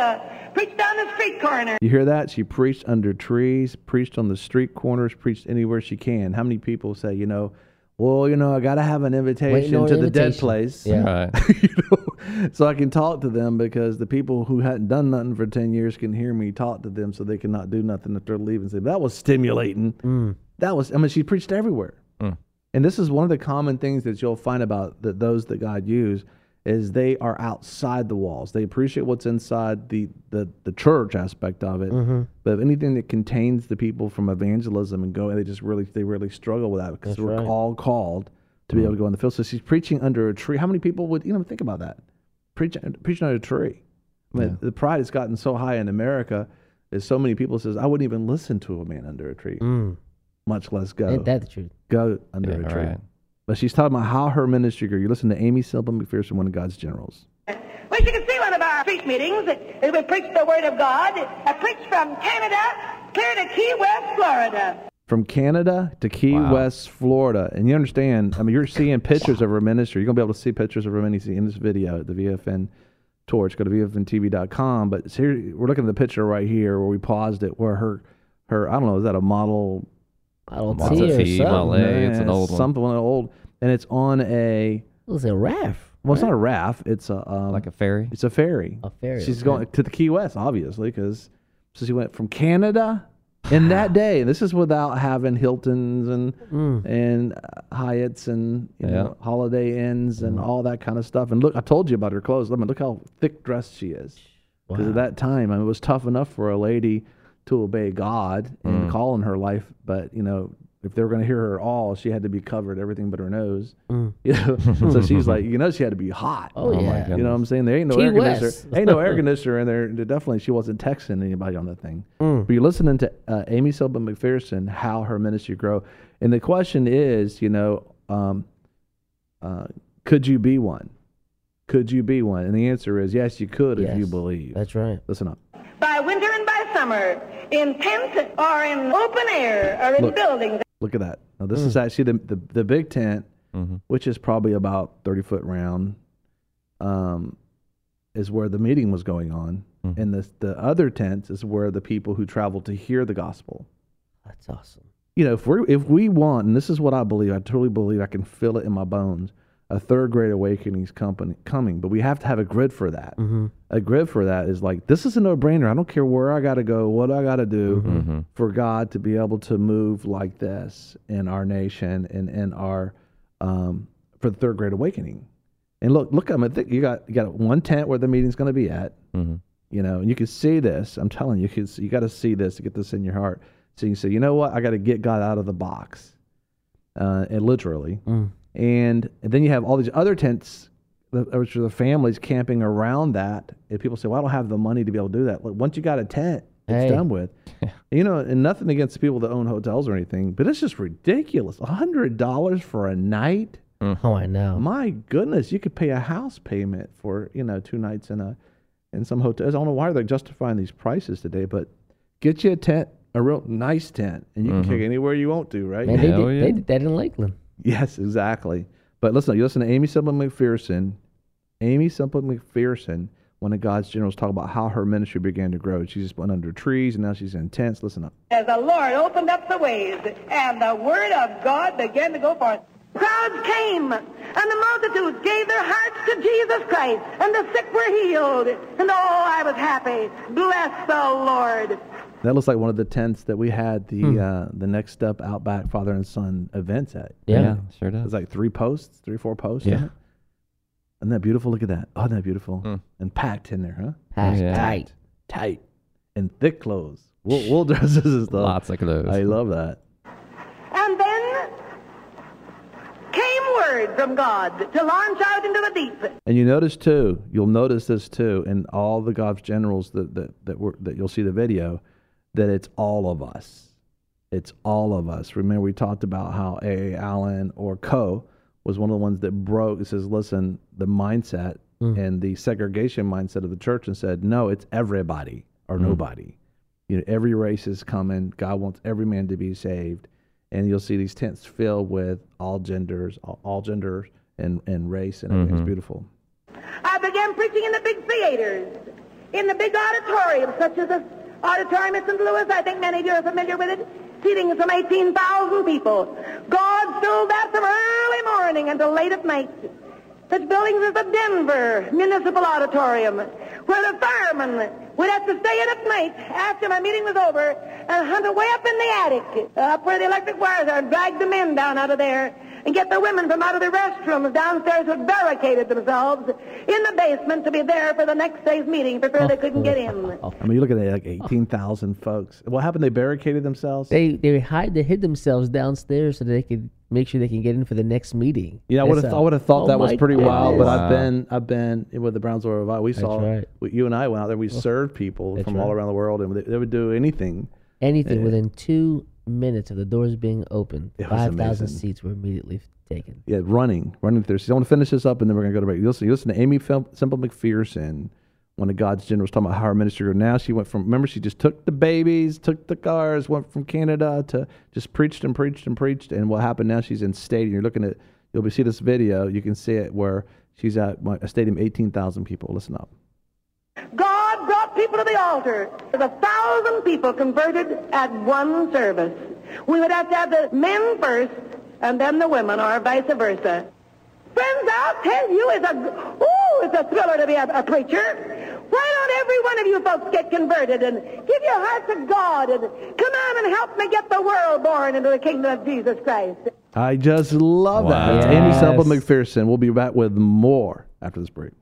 preached down the street corner. You hear that? She preached under trees, preached on the street corners, preached anywhere she can. How many people say, you know, well, you know, I got to have an invitation on to an the dead invitation. place. Yeah. Right. You know, so I can talk to them because the people who hadn't done nothing for ten years can hear me talk to them so they cannot do nothing if they're leaving. Say, that was stimulating. Mm. That was, I mean, she preached everywhere. Mm. And this is one of the common things that you'll find about the, those that God used is they are outside the walls. They appreciate what's inside the, the, the church aspect of it. Mm-hmm. But anything that contains the people from evangelism and go, they just really, they really struggle with that because That's we're right. all called to be able to go in the field. So she's preaching under a tree. How many people would, you know, think about that? Preaching, preaching under a tree. I mean, Yeah. the pride has gotten so high in America is so many people says, I wouldn't even listen to a man under a tree, Mm. much less go. Ain't that the truth? Go under Yeah, a tree. right. But she's talking about how her ministry grew. You listen to Amy Silva McPherson, one of God's generals. Well, you can see one of our street meetings. It we preached the Word of God. I preached from Canada clear to Key West, Florida. From Canada to Key Wow. West, Florida. And you understand, I mean, you're seeing pictures of her ministry. You're going to be able to see pictures of her ministry in this video at the V F N Torch. Go to V F N T V dot com. But here, we're looking at the picture right here where we paused it, where her, her I don't know, is that a model? Model Model T or T, Model something. A. It's an Nah, old one. Something old. And it's on a, It was a raft. well, it's not a raft. It's a, um, Like a ferry. it's a ferry. A ferry, She's okay. going to the Key West, obviously, because so she went from Canada in that day. And this is without having Hiltons and Mm. and uh, Hyatts and you know Yeah. Holiday Inns and Mm. all that kind of stuff. And look, I told you about her clothes. I mean, look how thick dressed she is. Because Wow. at that time, I mean, it was tough enough for a lady to obey God and Mm. call in her life, but you know, if they were going to hear her at all, she had to be covered everything but her nose. Mm. You know? So she's like, you know, she had to be hot. Oh, Oh, my yeah. goodness. You know what I'm saying? There ain't no Key air West. conditioner. Ain't no air conditioner in there. Definitely, she wasn't texting anybody on the thing. Mm. But you're listening to uh, Amy Silva McPherson, how her ministry grow, and the question is, you know, um, uh, could you be one? Could you be one? And the answer is yes, you could if Yes. you believe. That's right. Listen up. By winter and by summer, in tents or in open air or in Look. buildings. Look at that. Now this Mm. is actually the, the the big tent, Mhm. which is probably about thirty foot round, um, is where the meeting was going on, Mhm. and the the other tent is where the people who travel to hear the gospel. That's awesome. You know, if we if we want, and this is what I believe, I truly believe, I can feel it in my bones. A third grade awakening's company coming, but we have to have a grid for that. Mm-hmm. A grid for that is like, this is a no brainer. I don't care where I got to go, what I got to do Mhm. for God to be able to move like this in our nation and in our um, for the third grade awakening. And look, look, I mean, think you got you got one tent where the meeting's going to be at. Mhm. You know, and you can see this. I'm telling you, you, can see, you got to see this to get this in your heart. So you can say, you know what? I got to get God out of the box, uh, and literally. Mm. And, and then you have all these other tents, the- which are the families camping around that. And people say, well, I don't have the money to be able to do that. Look, once you got a tent, it's Hey. done with. You know, and nothing against the people that own hotels or anything, but it's just ridiculous. one hundred dollars for a night? Oh, I know. My goodness, you could pay a house payment for, you know, two nights in a in some hotels. I don't know why they're justifying these prices today, but get you a tent, a real nice tent, and you Mhm. can kick anywhere you want to, right? Man, they Hell did, yeah. they did that in Lakeland. Yes, exactly. But listen, you listen to Amy Silva McPherson. Amy Silva McPherson, one of God's generals, talk about how her ministry began to grow. She just went under trees, and now she's in tents. Listen up. As the Lord opened up the ways, and the Word of God began to go forth. Crowds came, and the multitudes gave their hearts to Jesus Christ, and the sick were healed. And oh, I was happy. Bless the Lord. That looks like one of the tents that we had the Hmm. uh, the Next Step Outback Father and Son events at. Yeah. Yeah, sure It does. was like three posts, three or four posts. Yeah. In it. Isn't that beautiful? Look at that. Oh, isn't that beautiful? Hmm. And packed in there, huh? Packed Yeah. tight. Tight. And thick clothes. Wool, wool dresses and stuff. Lots of those. I love that. And then came word from God to launch out into the deep. And you notice too, you'll notice this too, in all the God's generals that that that, were, that you'll see the video, that it's all of us. It's all of us. Remember, we talked about how A A. Allen or Co. was one of the ones that broke. It says, listen, the mindset Mm. and the segregation mindset of the church, and said, no, it's everybody or Mm. nobody. You know, every race is coming. God wants every man to be saved. And you'll see these tents filled with all genders, all, all genders and, and race, and everything's Mhm. beautiful. I began preaching in the big theaters, in the big auditorium, such as the auditorium at Saint Louis. I think many of you are familiar with it, seating some eighteen thousand people. God filled that from early morning until late at night. Such buildings as the Denver Municipal Auditorium, where the firemen would have to stay in at night after my meeting was over and hunt away up in the attic, uh, up where the electric wires are, and drag the men down out of there and get the women from out of the restrooms downstairs who had barricaded themselves in the basement to be there for the next day's meeting for fear they couldn't get in. I mean, you look at it, like eighteen thousand folks. What happened? They barricaded themselves? They they hide they hid themselves downstairs so they could make sure they can get in for the next meeting. Yeah, I would have I would have thought oh that was pretty goodness. wild. But Wow. I've been I've been with the Brownsville Revival. We saw right. we, you and I went out there. We served people That's from right. all around the world, and they, they would do anything. Anything Yeah. within two minutes of the doors being open, It was five thousand amazing. seats were immediately taken. Yeah, running, running through. So I want to finish this up, and then we're going to go to break. You listen, you listen to Amy Fem- Semple McPherson, one of God's generals, talking about how her ministry grew. Now she went from, remember, she just took the babies, took the cars, went from Canada to just preached and preached and preached. And what happened now, she's in stadium. You're looking at, you'll be see this video. You can see it where she's at a stadium, eighteen thousand people. Listen up. God brought people to the altar. There's a thousand people converted at one service. We would have to have the men first and then the women, or vice versa. Friends, I'll tell you, it's a, ooh, it's a thriller to be a, a preacher. Why don't every one of you folks get converted and give your heart to God and come on and help me get the world born into the kingdom of Jesus Christ? I just love Wow. that. It's Amy Yes. Semple McPherson. We'll be back with more after this break.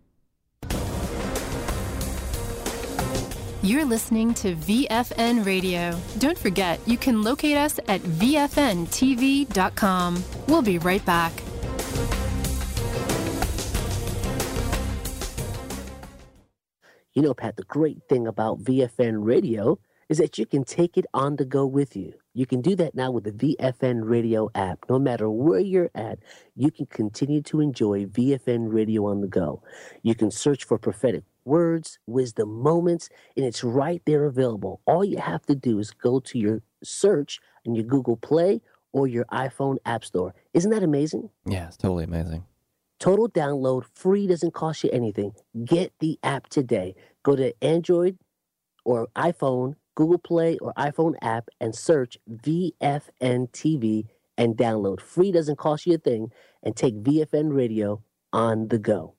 You're listening to V F N Radio. Don't forget, you can locate us at V F N T V dot com. We'll be right back. You know, Pat, the great thing about V F N Radio is that you can take it on the go with you. You can do that now with the V F N Radio app. No matter where you're at, you can continue to enjoy V F N Radio on the go. You can search for prophetic words, wisdom moments, and it's right there available. All you have to do is go to your search in your Google Play or your iPhone App Store. Isn't that amazing? Yeah, it's totally amazing. Total download, free, doesn't cost you anything. Get the app today. Go to Android or iPhone, Google Play or iPhone app and search V F N T V and download. Free, doesn't cost you a thing, and take V F N Radio on the go.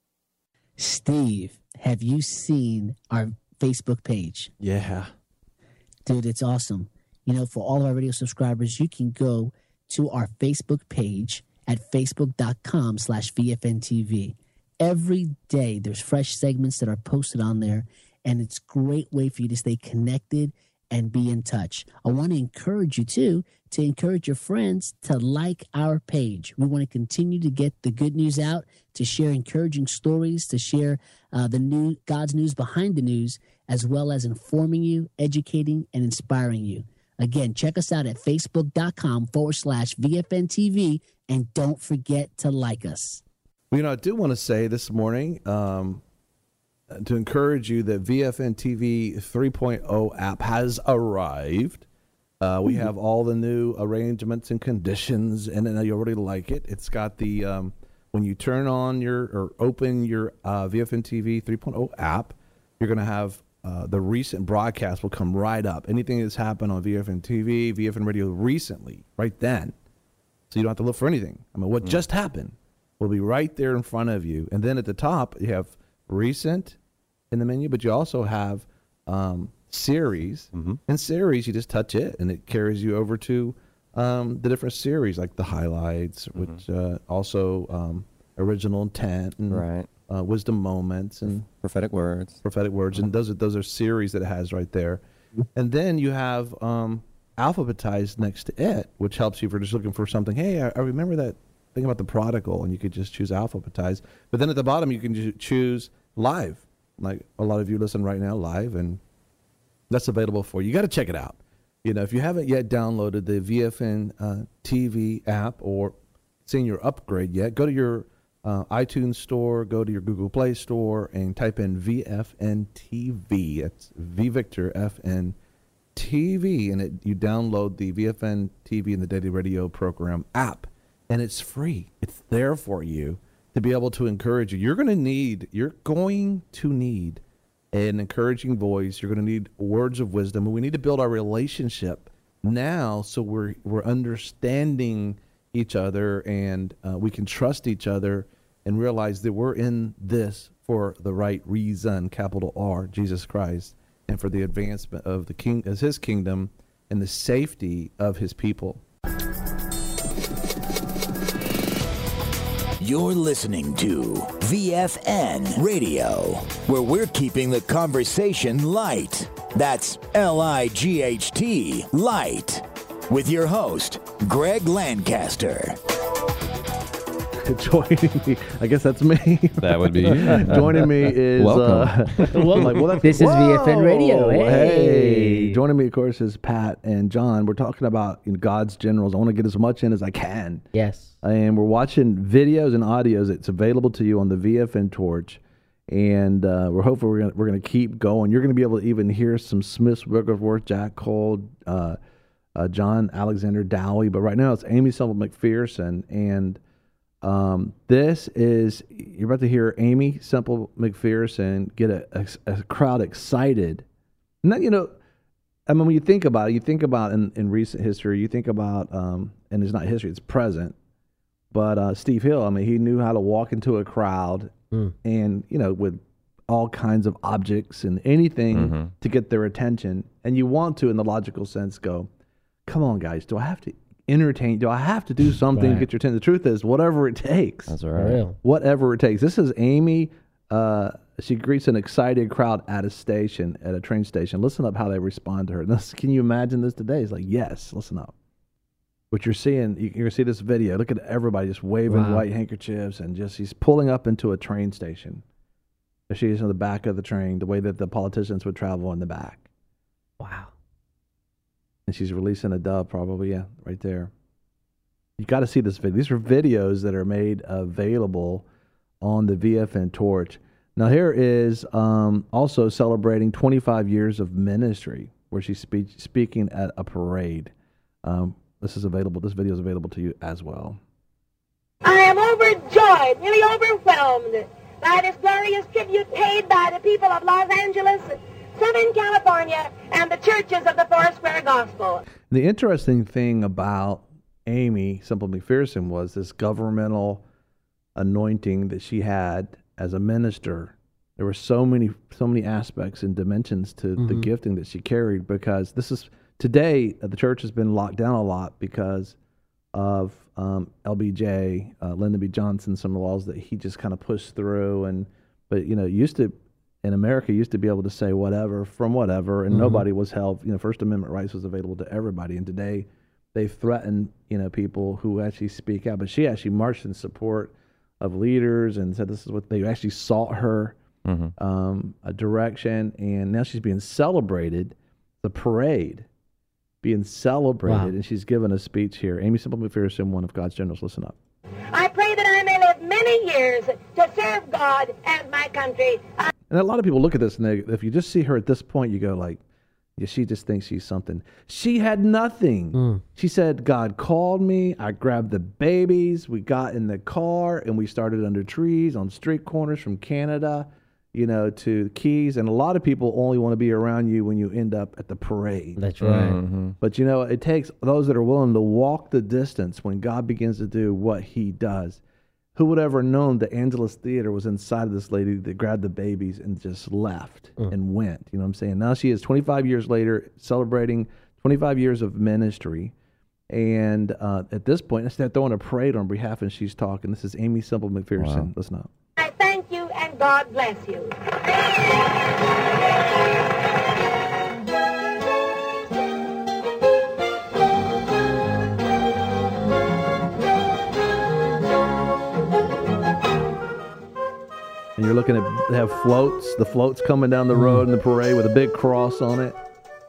Steve, have you seen our Facebook page? Yeah. Dude, it's awesome. You know, for all of our radio subscribers, you can go to our Facebook page at facebook.com slash VFNTV. Every day there's fresh segments that are posted on there, and it's a great way for you to stay connected and be in touch. I want to encourage you, too, to encourage your friends to like our page. We want to continue to get the good news out, to share encouraging stories, to share uh, the new God's news behind the news, as well as informing you, educating, and inspiring you. Again, check us out at facebook.com forward slash VFNTV, and don't forget to like us. Well, you know, I do want to say this morning um, to encourage you that V F N T V three point oh app has arrived. Uh, we have all the new arrangements and conditions, and I already like it. It's got the, um, when you turn on your or open your uh, V F N T V three point oh app, you're going to have uh, the recent broadcast will come right up. Anything that's happened on V F N T V, V F N Radio recently, right then. So you don't have to look for anything. I mean, what mm. just happened will be right there in front of you. And then at the top, you have recent in the menu, but you also have um, series. Mm-hmm. And series, you just touch it, and it carries you over to um, the different series, like the highlights, mm-hmm. which uh, also um, original intent and right. uh, wisdom moments and prophetic words. Prophetic words, and those are those are series that it has right there. And then you have um, alphabetized next to it, which helps you if you're just looking for something. Hey, I, I remember that thing about the prodigal, and you could just choose alphabetized. But then at the bottom, you can ju- choose live, like a lot of you listen right now live, and that's available for you. You got to check it out. You know, if you haven't yet downloaded the V F N uh, T V app or seen your upgrade yet, go to your uh, iTunes store, go to your Google Play store, and type in V F N T V. It's V Victor F N T V, and it, you download the V F N T V and the Daily Radio Program app, and it's free. It's there for you to be able to encourage you. You're going to need, you're going to need an encouraging voice. You're going to need words of wisdom. And we need to build our relationship now so we're, we're understanding each other, and uh, we can trust each other and realize that we're in this for the right reason, capital R, Jesus Christ, and for the advancement of the king, as his kingdom and the safety of his people. You're listening to V F N Radio, where we're keeping the conversation light. That's L I G H T, light. With your host, Greg Lancaster. Joining me, I guess that's me. That would be you. Joining me is Welcome. Uh, Welcome. like, well, that's, this is whoa, V F N Radio. Hey. hey. Joining me, of course, is Pat and John. We're talking about you know, God's generals. I want to get as much in as I can. Yes. And we're watching videos and audios. It's available to you on the V F N Torch. And uh, we're hopeful we're gonna, we're going to keep going. You're going to be able to even hear some Smiths, Wigglesworth, Jack Cole, uh, uh, John Alexander Dowie. But right now it's Aimee Semple McPherson. And um, this is, you're about to hear Aimee Semple McPherson get a, a, a crowd excited. And that, you know, I mean, when you think about it, you think about in, in recent history, you think about, um, and it's not history, it's present. But uh, Steve Hill, I mean, he knew how to walk into a crowd mm. and, you know, with all kinds of objects and anything mm-hmm. to get their attention. And you want to, in the logical sense, go, come on, guys, do I have to entertain? Do I have to do something right. to get your attention? The truth is, whatever it takes. That's right. Whatever it takes. This is Aimee. Uh, she greets an excited crowd at a station, at a train station. Listen up how they respond to her. This, can you imagine this today? It's like, yes, listen up. What you're seeing, you're going to see this video. Look at everybody just waving wow. white handkerchiefs and just, he's pulling up into a train station. She's in the back of the train, the way that the politicians would travel in the back. Wow. And she's releasing a dove probably, yeah, right there. You got to see this video. These are videos that are made available on the V F N Torch. Now here is um, also celebrating twenty-five years of ministry, where she's speak, speaking at a parade. Um, This is available. This video is available to you as well. I am overjoyed, really overwhelmed by this glorious tribute paid by the people of Los Angeles, Southern California, and the churches of the Foursquare Gospel. The interesting thing about Aimee Semple McPherson was this governmental anointing that she had as a minister. There were so many, so many aspects and dimensions to mm-hmm. the gifting that she carried, because this is. Today, uh, the church has been locked down a lot because of um, L B J, uh, Lyndon B. Johnson, some of the laws that he just kind of pushed through. And but you know, used to in America used to be able to say whatever from whatever, and mm-hmm. nobody was held. You know, First Amendment rights was available to everybody. And today, they threaten you know people who actually speak out. But she actually marched in support of leaders and said this is what they actually sought her mm-hmm. um, a direction, and now she's being celebrated. The parade. Being celebrated, wow. and she's given a speech here. Aimee Semple McPherson, one of God's generals. Listen up. I pray that I may live many years to serve God and my country. I- and a lot of people look at this, and they, if you just see her at this point, you go like, yeah, she just thinks she's something. She had nothing. Mm. She said, God called me. I grabbed the babies. We got in the car, and we started under trees on street corners from Canada, you know, to the Keys. And a lot of people only want to be around you when you end up at the parade. That's right. Mm-hmm. But, you know, it takes those that are willing to walk the distance when God begins to do what he does. Who would ever known the Angelus Theater was inside of this lady that grabbed the babies and just left mm. and went? You know what I'm saying? Now she is twenty-five years later celebrating twenty-five years of ministry. And uh, at this point, they're throwing a parade on behalf, and she's talking. This is Aimee Semple McPherson. Wow. Listen up. I thank you, and God bless you. And you're looking at, they have floats, the floats coming down the road in the parade with a big cross on it.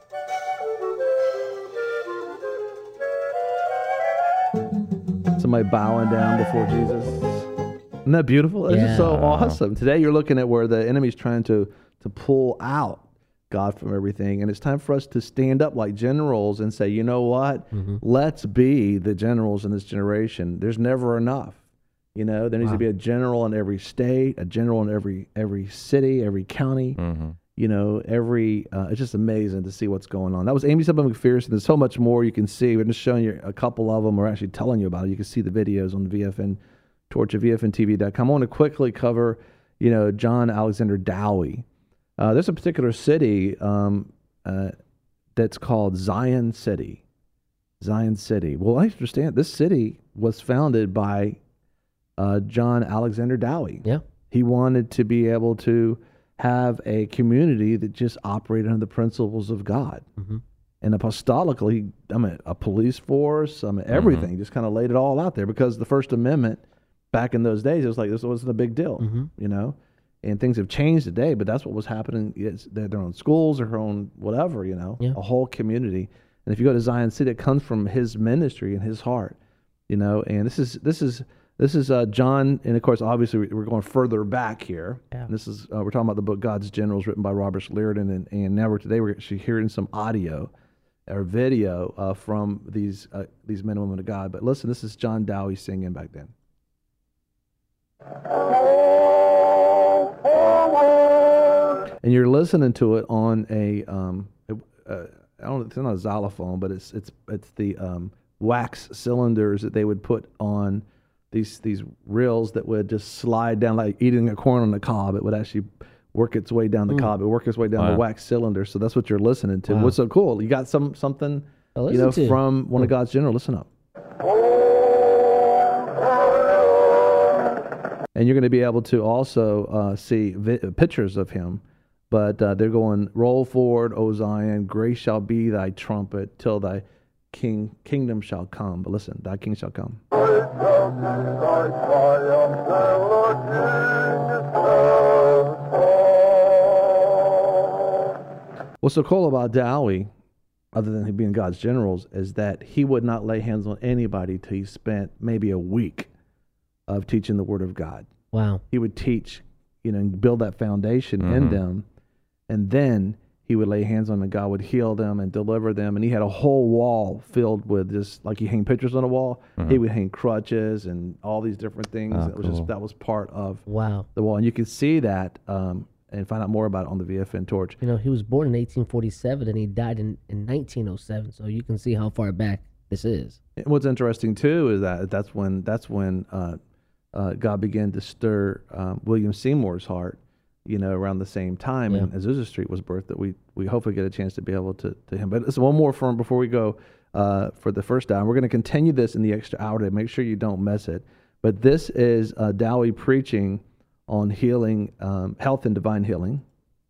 Somebody bowing down before Jesus. Isn't that beautiful? It's yeah. just so awesome. Today you're looking at where the enemy's trying to, to pull out God from everything. And it's time for us to stand up like generals and say, you know what? Mm-hmm. Let's be the generals in this generation. There's never enough. You know, there needs wow. to be a general in every state, a general in every every city, every county. Mm-hmm. you know, every, uh, it's just amazing to see what's going on. That was Amy Subban McPherson. There's so much more you can see. We're just showing you a couple of them. We're actually telling you about it. You can see the videos on the V F N Torch at V F N T V dot com. I want to quickly cover, you know, John Alexander Dowie. Uh, there's a particular city um, uh, that's called Zion City. Zion City. Well, I understand this city was founded by uh, John Alexander Dowie. Yeah. He wanted to be able to have a community that just operated under the principles of God. Mm-hmm. And apostolically, I mean, a police force, I mean, everything, mm-hmm. just kind of laid it all out there, because the First Amendment back in those days, it was like, this wasn't a big deal, mm-hmm. you know? And things have changed today, but that's what was happening. It's their own schools, their own whatever, you know, yeah. a whole community. And if you go to Zion City, it comes from his ministry and his heart, you know, and this is, this is, This is uh, John, and of course, obviously, we're going further back here. Yeah. This is uh, we're talking about the book God's Generals, written by Robert Sheridan, and, and now we're today we're actually hearing some audio or video uh, from these uh, these men and women of God. But listen, this is John Dowie singing back then. And you're listening to it on a um, uh, I don't it's not a xylophone, but it's it's it's the um, wax cylinders that they would put on these these reels that would just slide down like eating a corn on the cob. It would actually work its way down the mm. cob. It would work its way down wow. the wax cylinder. So that's what you're listening to. Wow. What's so cool? You got some something oh, you know to. from one of God's generals. Listen up. And you're going to be able to also uh, see vi- pictures of him. But uh, they're going, roll forward, O Zion, grace shall be thy trumpet till thy king kingdom shall come. But listen, thy king shall come. What's so cool about Dowie, other than him being God's generals, is that he would not lay hands on anybody till he spent maybe a week of teaching the Word of God. Wow. He would teach, you know, and build that foundation mm-hmm. in them, and then he would lay hands on them, and God would heal them and deliver them. And he had a whole wall filled with just, like you hang pictures on a wall, mm-hmm. he would hang crutches and all these different things. Oh, that was cool. just that was part of wow. the wall. And you can see that um, and find out more about it on the V F N Torch. You know, he was born in eighteen forty-seven and he died in, in nineteen oh seven. So you can see how far back this is. And what's interesting, too, is that that's when, that's when uh, uh, God began to stir um, William Seymour's heart, you know, around the same time, yeah. and Azusa Street was birthed, that we we hopefully get a chance to be able to, to him. But it's one more from before we go uh, for the first hour. We're going to continue this in the extra hour to make sure you don't miss it. But this is uh, Dowie preaching on healing, um, health and divine healing.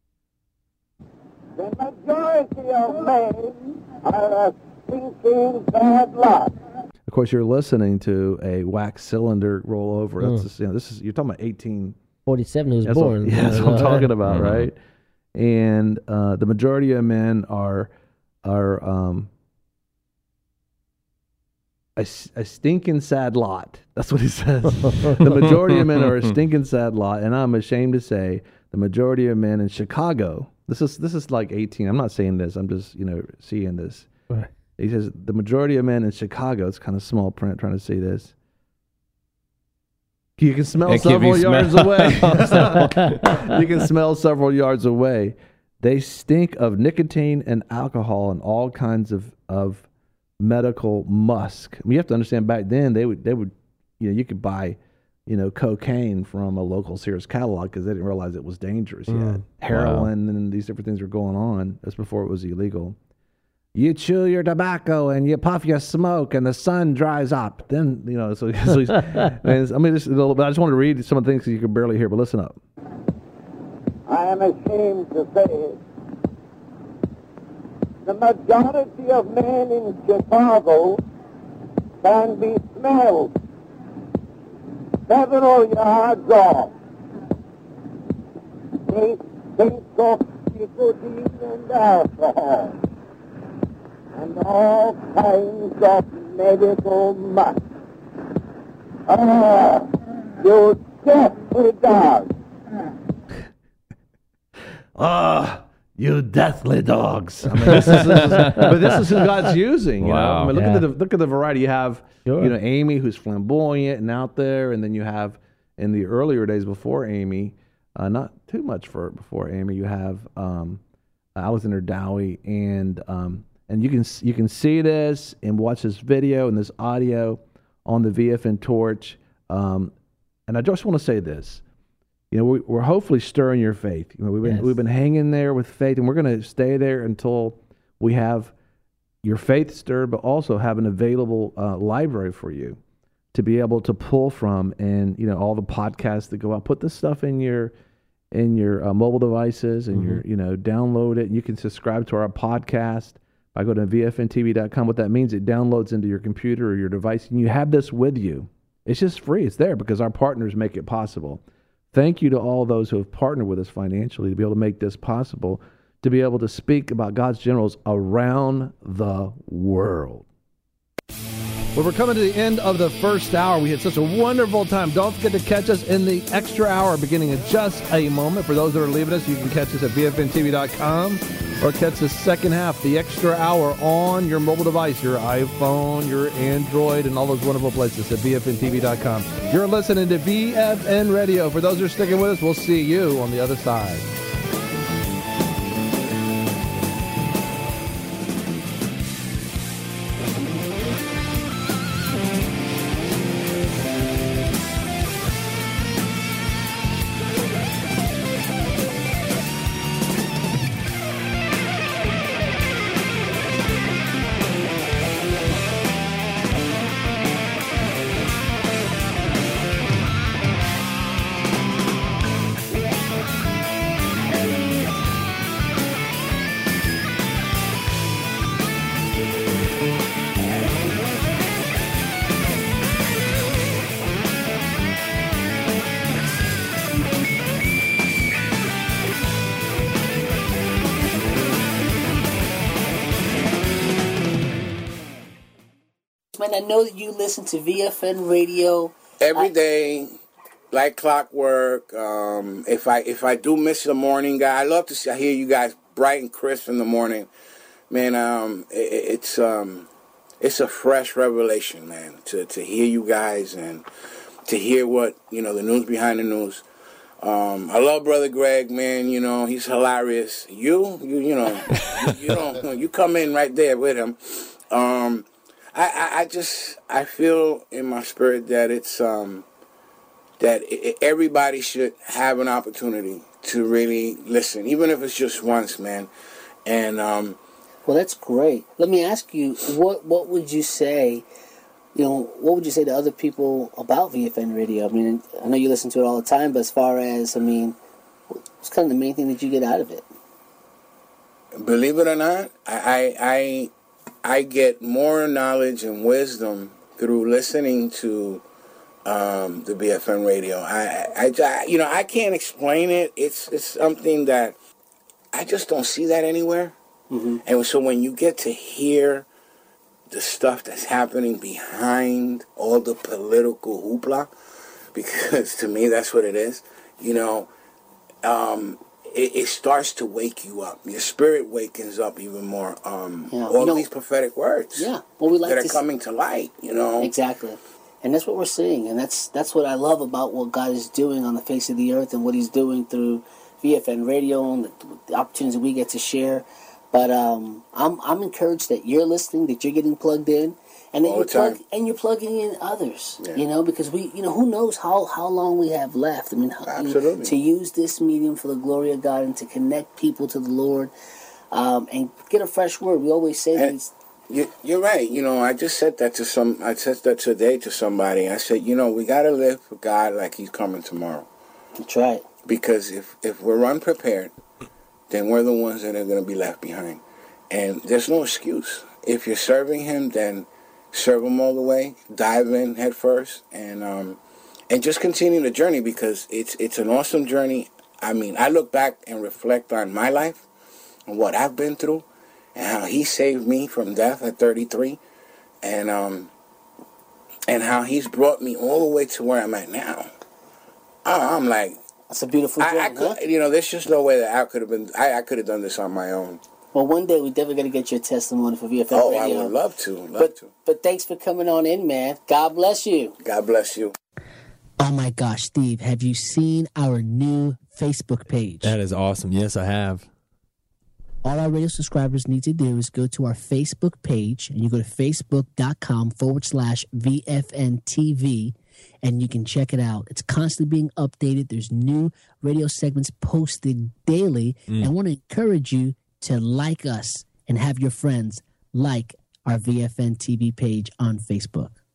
The majority of men are a stinking bad lot. Of course, you're listening to a wax cylinder roll over. That's Mm. just, you know, this is you're talking about eighteen forty-seven. He was That's born. What, yeah, that's what I'm talking about, Mm-hmm. right? And uh, the majority of men are are um, a, s- a stinking sad lot. That's what he says. The majority of men are a stinking sad lot, and I'm ashamed to say the majority of men in Chicago. This is this is like eighteen. I'm not saying this. I'm just you know seeing this. Right. He says the majority of men in Chicago. It's kind of small print. Trying to see this. You can smell It can several be yards smell- away. You can smell several yards away. They stink of nicotine and alcohol and all kinds of, of medical musk. I mean, you have to understand, back then they would they would you know you could buy you know cocaine from a local Sears catalog because they didn't realize it was dangerous Mm. yet. Heroin and these different things were going on. That's before it was illegal. You chew your tobacco and you puff your smoke and the sun dries up. Then, you know, so, so he's, and it's- I mean, just a little bit. I just want to read some of the things that you can barely hear, but listen up. I am ashamed to say the majority of men in Chicago can be smelled several yards off. They stink of nicotine and alcohol and all kinds of medical musk. Ah, you deathly dog. Ah, you deathly dogs. I mean, this is, this is, but this is who God's using. You know, Wow. I mean, look Yeah. at the look at the variety. You have, Sure. you know, Amy, who's flamboyant and out there, and then you have in the earlier days before Amy, uh, not too much for before Amy. You have um, Alexander Dowie, and um, and you can you can see this and watch this video and this audio on the V F N Torch. Um, and I just want to say this. You know, we, we're hopefully stirring your faith. You know, we've been Yes. we've been hanging there with faith, and we're going to stay there until we have your faith stirred, but also have an available uh, library for you to be able to pull from, and you know, all the podcasts that go out. Put this stuff in your in your uh, mobile devices, and Mm-hmm. your you know, download it. You can subscribe to our podcast by going to V F N T V dot com. What that means, it downloads into your computer or your device, and you have this with you. It's just free. It's there because our partners make it possible. Thank you to all those who have partnered with us financially to be able to make this possible, to be able to speak about God's generals around the world. Well, we're coming to the end of the first hour. We had such a wonderful time. Don't forget to catch us in the extra hour beginning in just a moment. For those that are leaving us, you can catch us at V F N T V dot com or catch the second half, the extra hour, on your mobile device, your iPhone, your Android, and all those wonderful places at V F N T V dot com. You're listening to V F N Radio. For those who are sticking with us, we'll see you on the other side. Man, I know that you listen to V F N Radio every day, like clockwork. Um, if I if I do miss the morning, guy, I love to see, I hear you guys bright and crisp in the morning, man. Um, it, it's um, it's a fresh revelation, man, to to hear you guys and to hear what you know the news behind the news. Um, I love Brother Greg, man. You know he's hilarious. You you you know you, you don't you come in right there with him. Um, I, I, I just I feel in my spirit that it's um that it, everybody should have an opportunity to really listen, even if it's just once, man. And um, well, that's great. Let me ask you, what what would you say? You know, what would you say to other people about V F N Radio? I mean, I know you listen to it all the time, but as far as I mean, what's kind of the main thing that you get out of it? Believe it or not, I I. I I get more knowledge and wisdom through listening to um, the B F N radio. I, I, I, you know, I can't explain it. It's it's something that I just don't see that anywhere. Mm-hmm. And so when you get to hear the stuff that's happening behind all the political hoopla, because to me that's what it is, you know, um, It, it starts to wake you up. Your spirit wakens up even more. Um, Yeah, all you know- these prophetic words Yeah, well, we like that are to s- coming to light, you know. Exactly. And that's what we're seeing, and that's that's what I love about what God is doing on the face of the earth and what He's doing through V F N Radio and the, the opportunities we get to share. But um, I'm I'm encouraged that you're listening, that you're getting plugged in, and that All you're the time. plug, and you're plugging in others. Yeah. You know, because we, you know, who knows how, how long we have left. I mean, how- Absolutely. to use this medium for the glory of God and to connect people to the Lord, um, and get a fresh word. We always say And these. you, you're right. You know, I just said that to some. I said that today to somebody. I said, you know, we got to live for God like He's coming tomorrow. That's right. Because if if we're unprepared, then we're the ones that are going to be left behind. And there's no excuse. If you're serving Him, then serve Him all the way. Dive in head first, and um, and just continue the journey, because it's it's an awesome journey. I mean, I look back and reflect on my life and what I've been through, and how He saved me from death at thirty-three, and um, and how He's brought me all the way to where I'm at now. I- I'm like, that's a beautiful journey. I, I could, you know, there's just no way that I could have been. I, I could have done this on my own. Well, one day we definitely got to get your testimony for V F N Oh, Radio. I would love to. Love but, to. But thanks for coming on in, man. God bless you. God bless you. Oh my gosh, Steve, have you seen our new Facebook page. That is awesome. Yes, I have. All our radio subscribers need to do is go to our Facebook page, and you go to facebook.com forward slash VFN TV, and you can check it out. It's constantly being updated. There's new radio segments posted daily. Mm. And I want to encourage you to like us and have your friends like our V F N T V page on Facebook.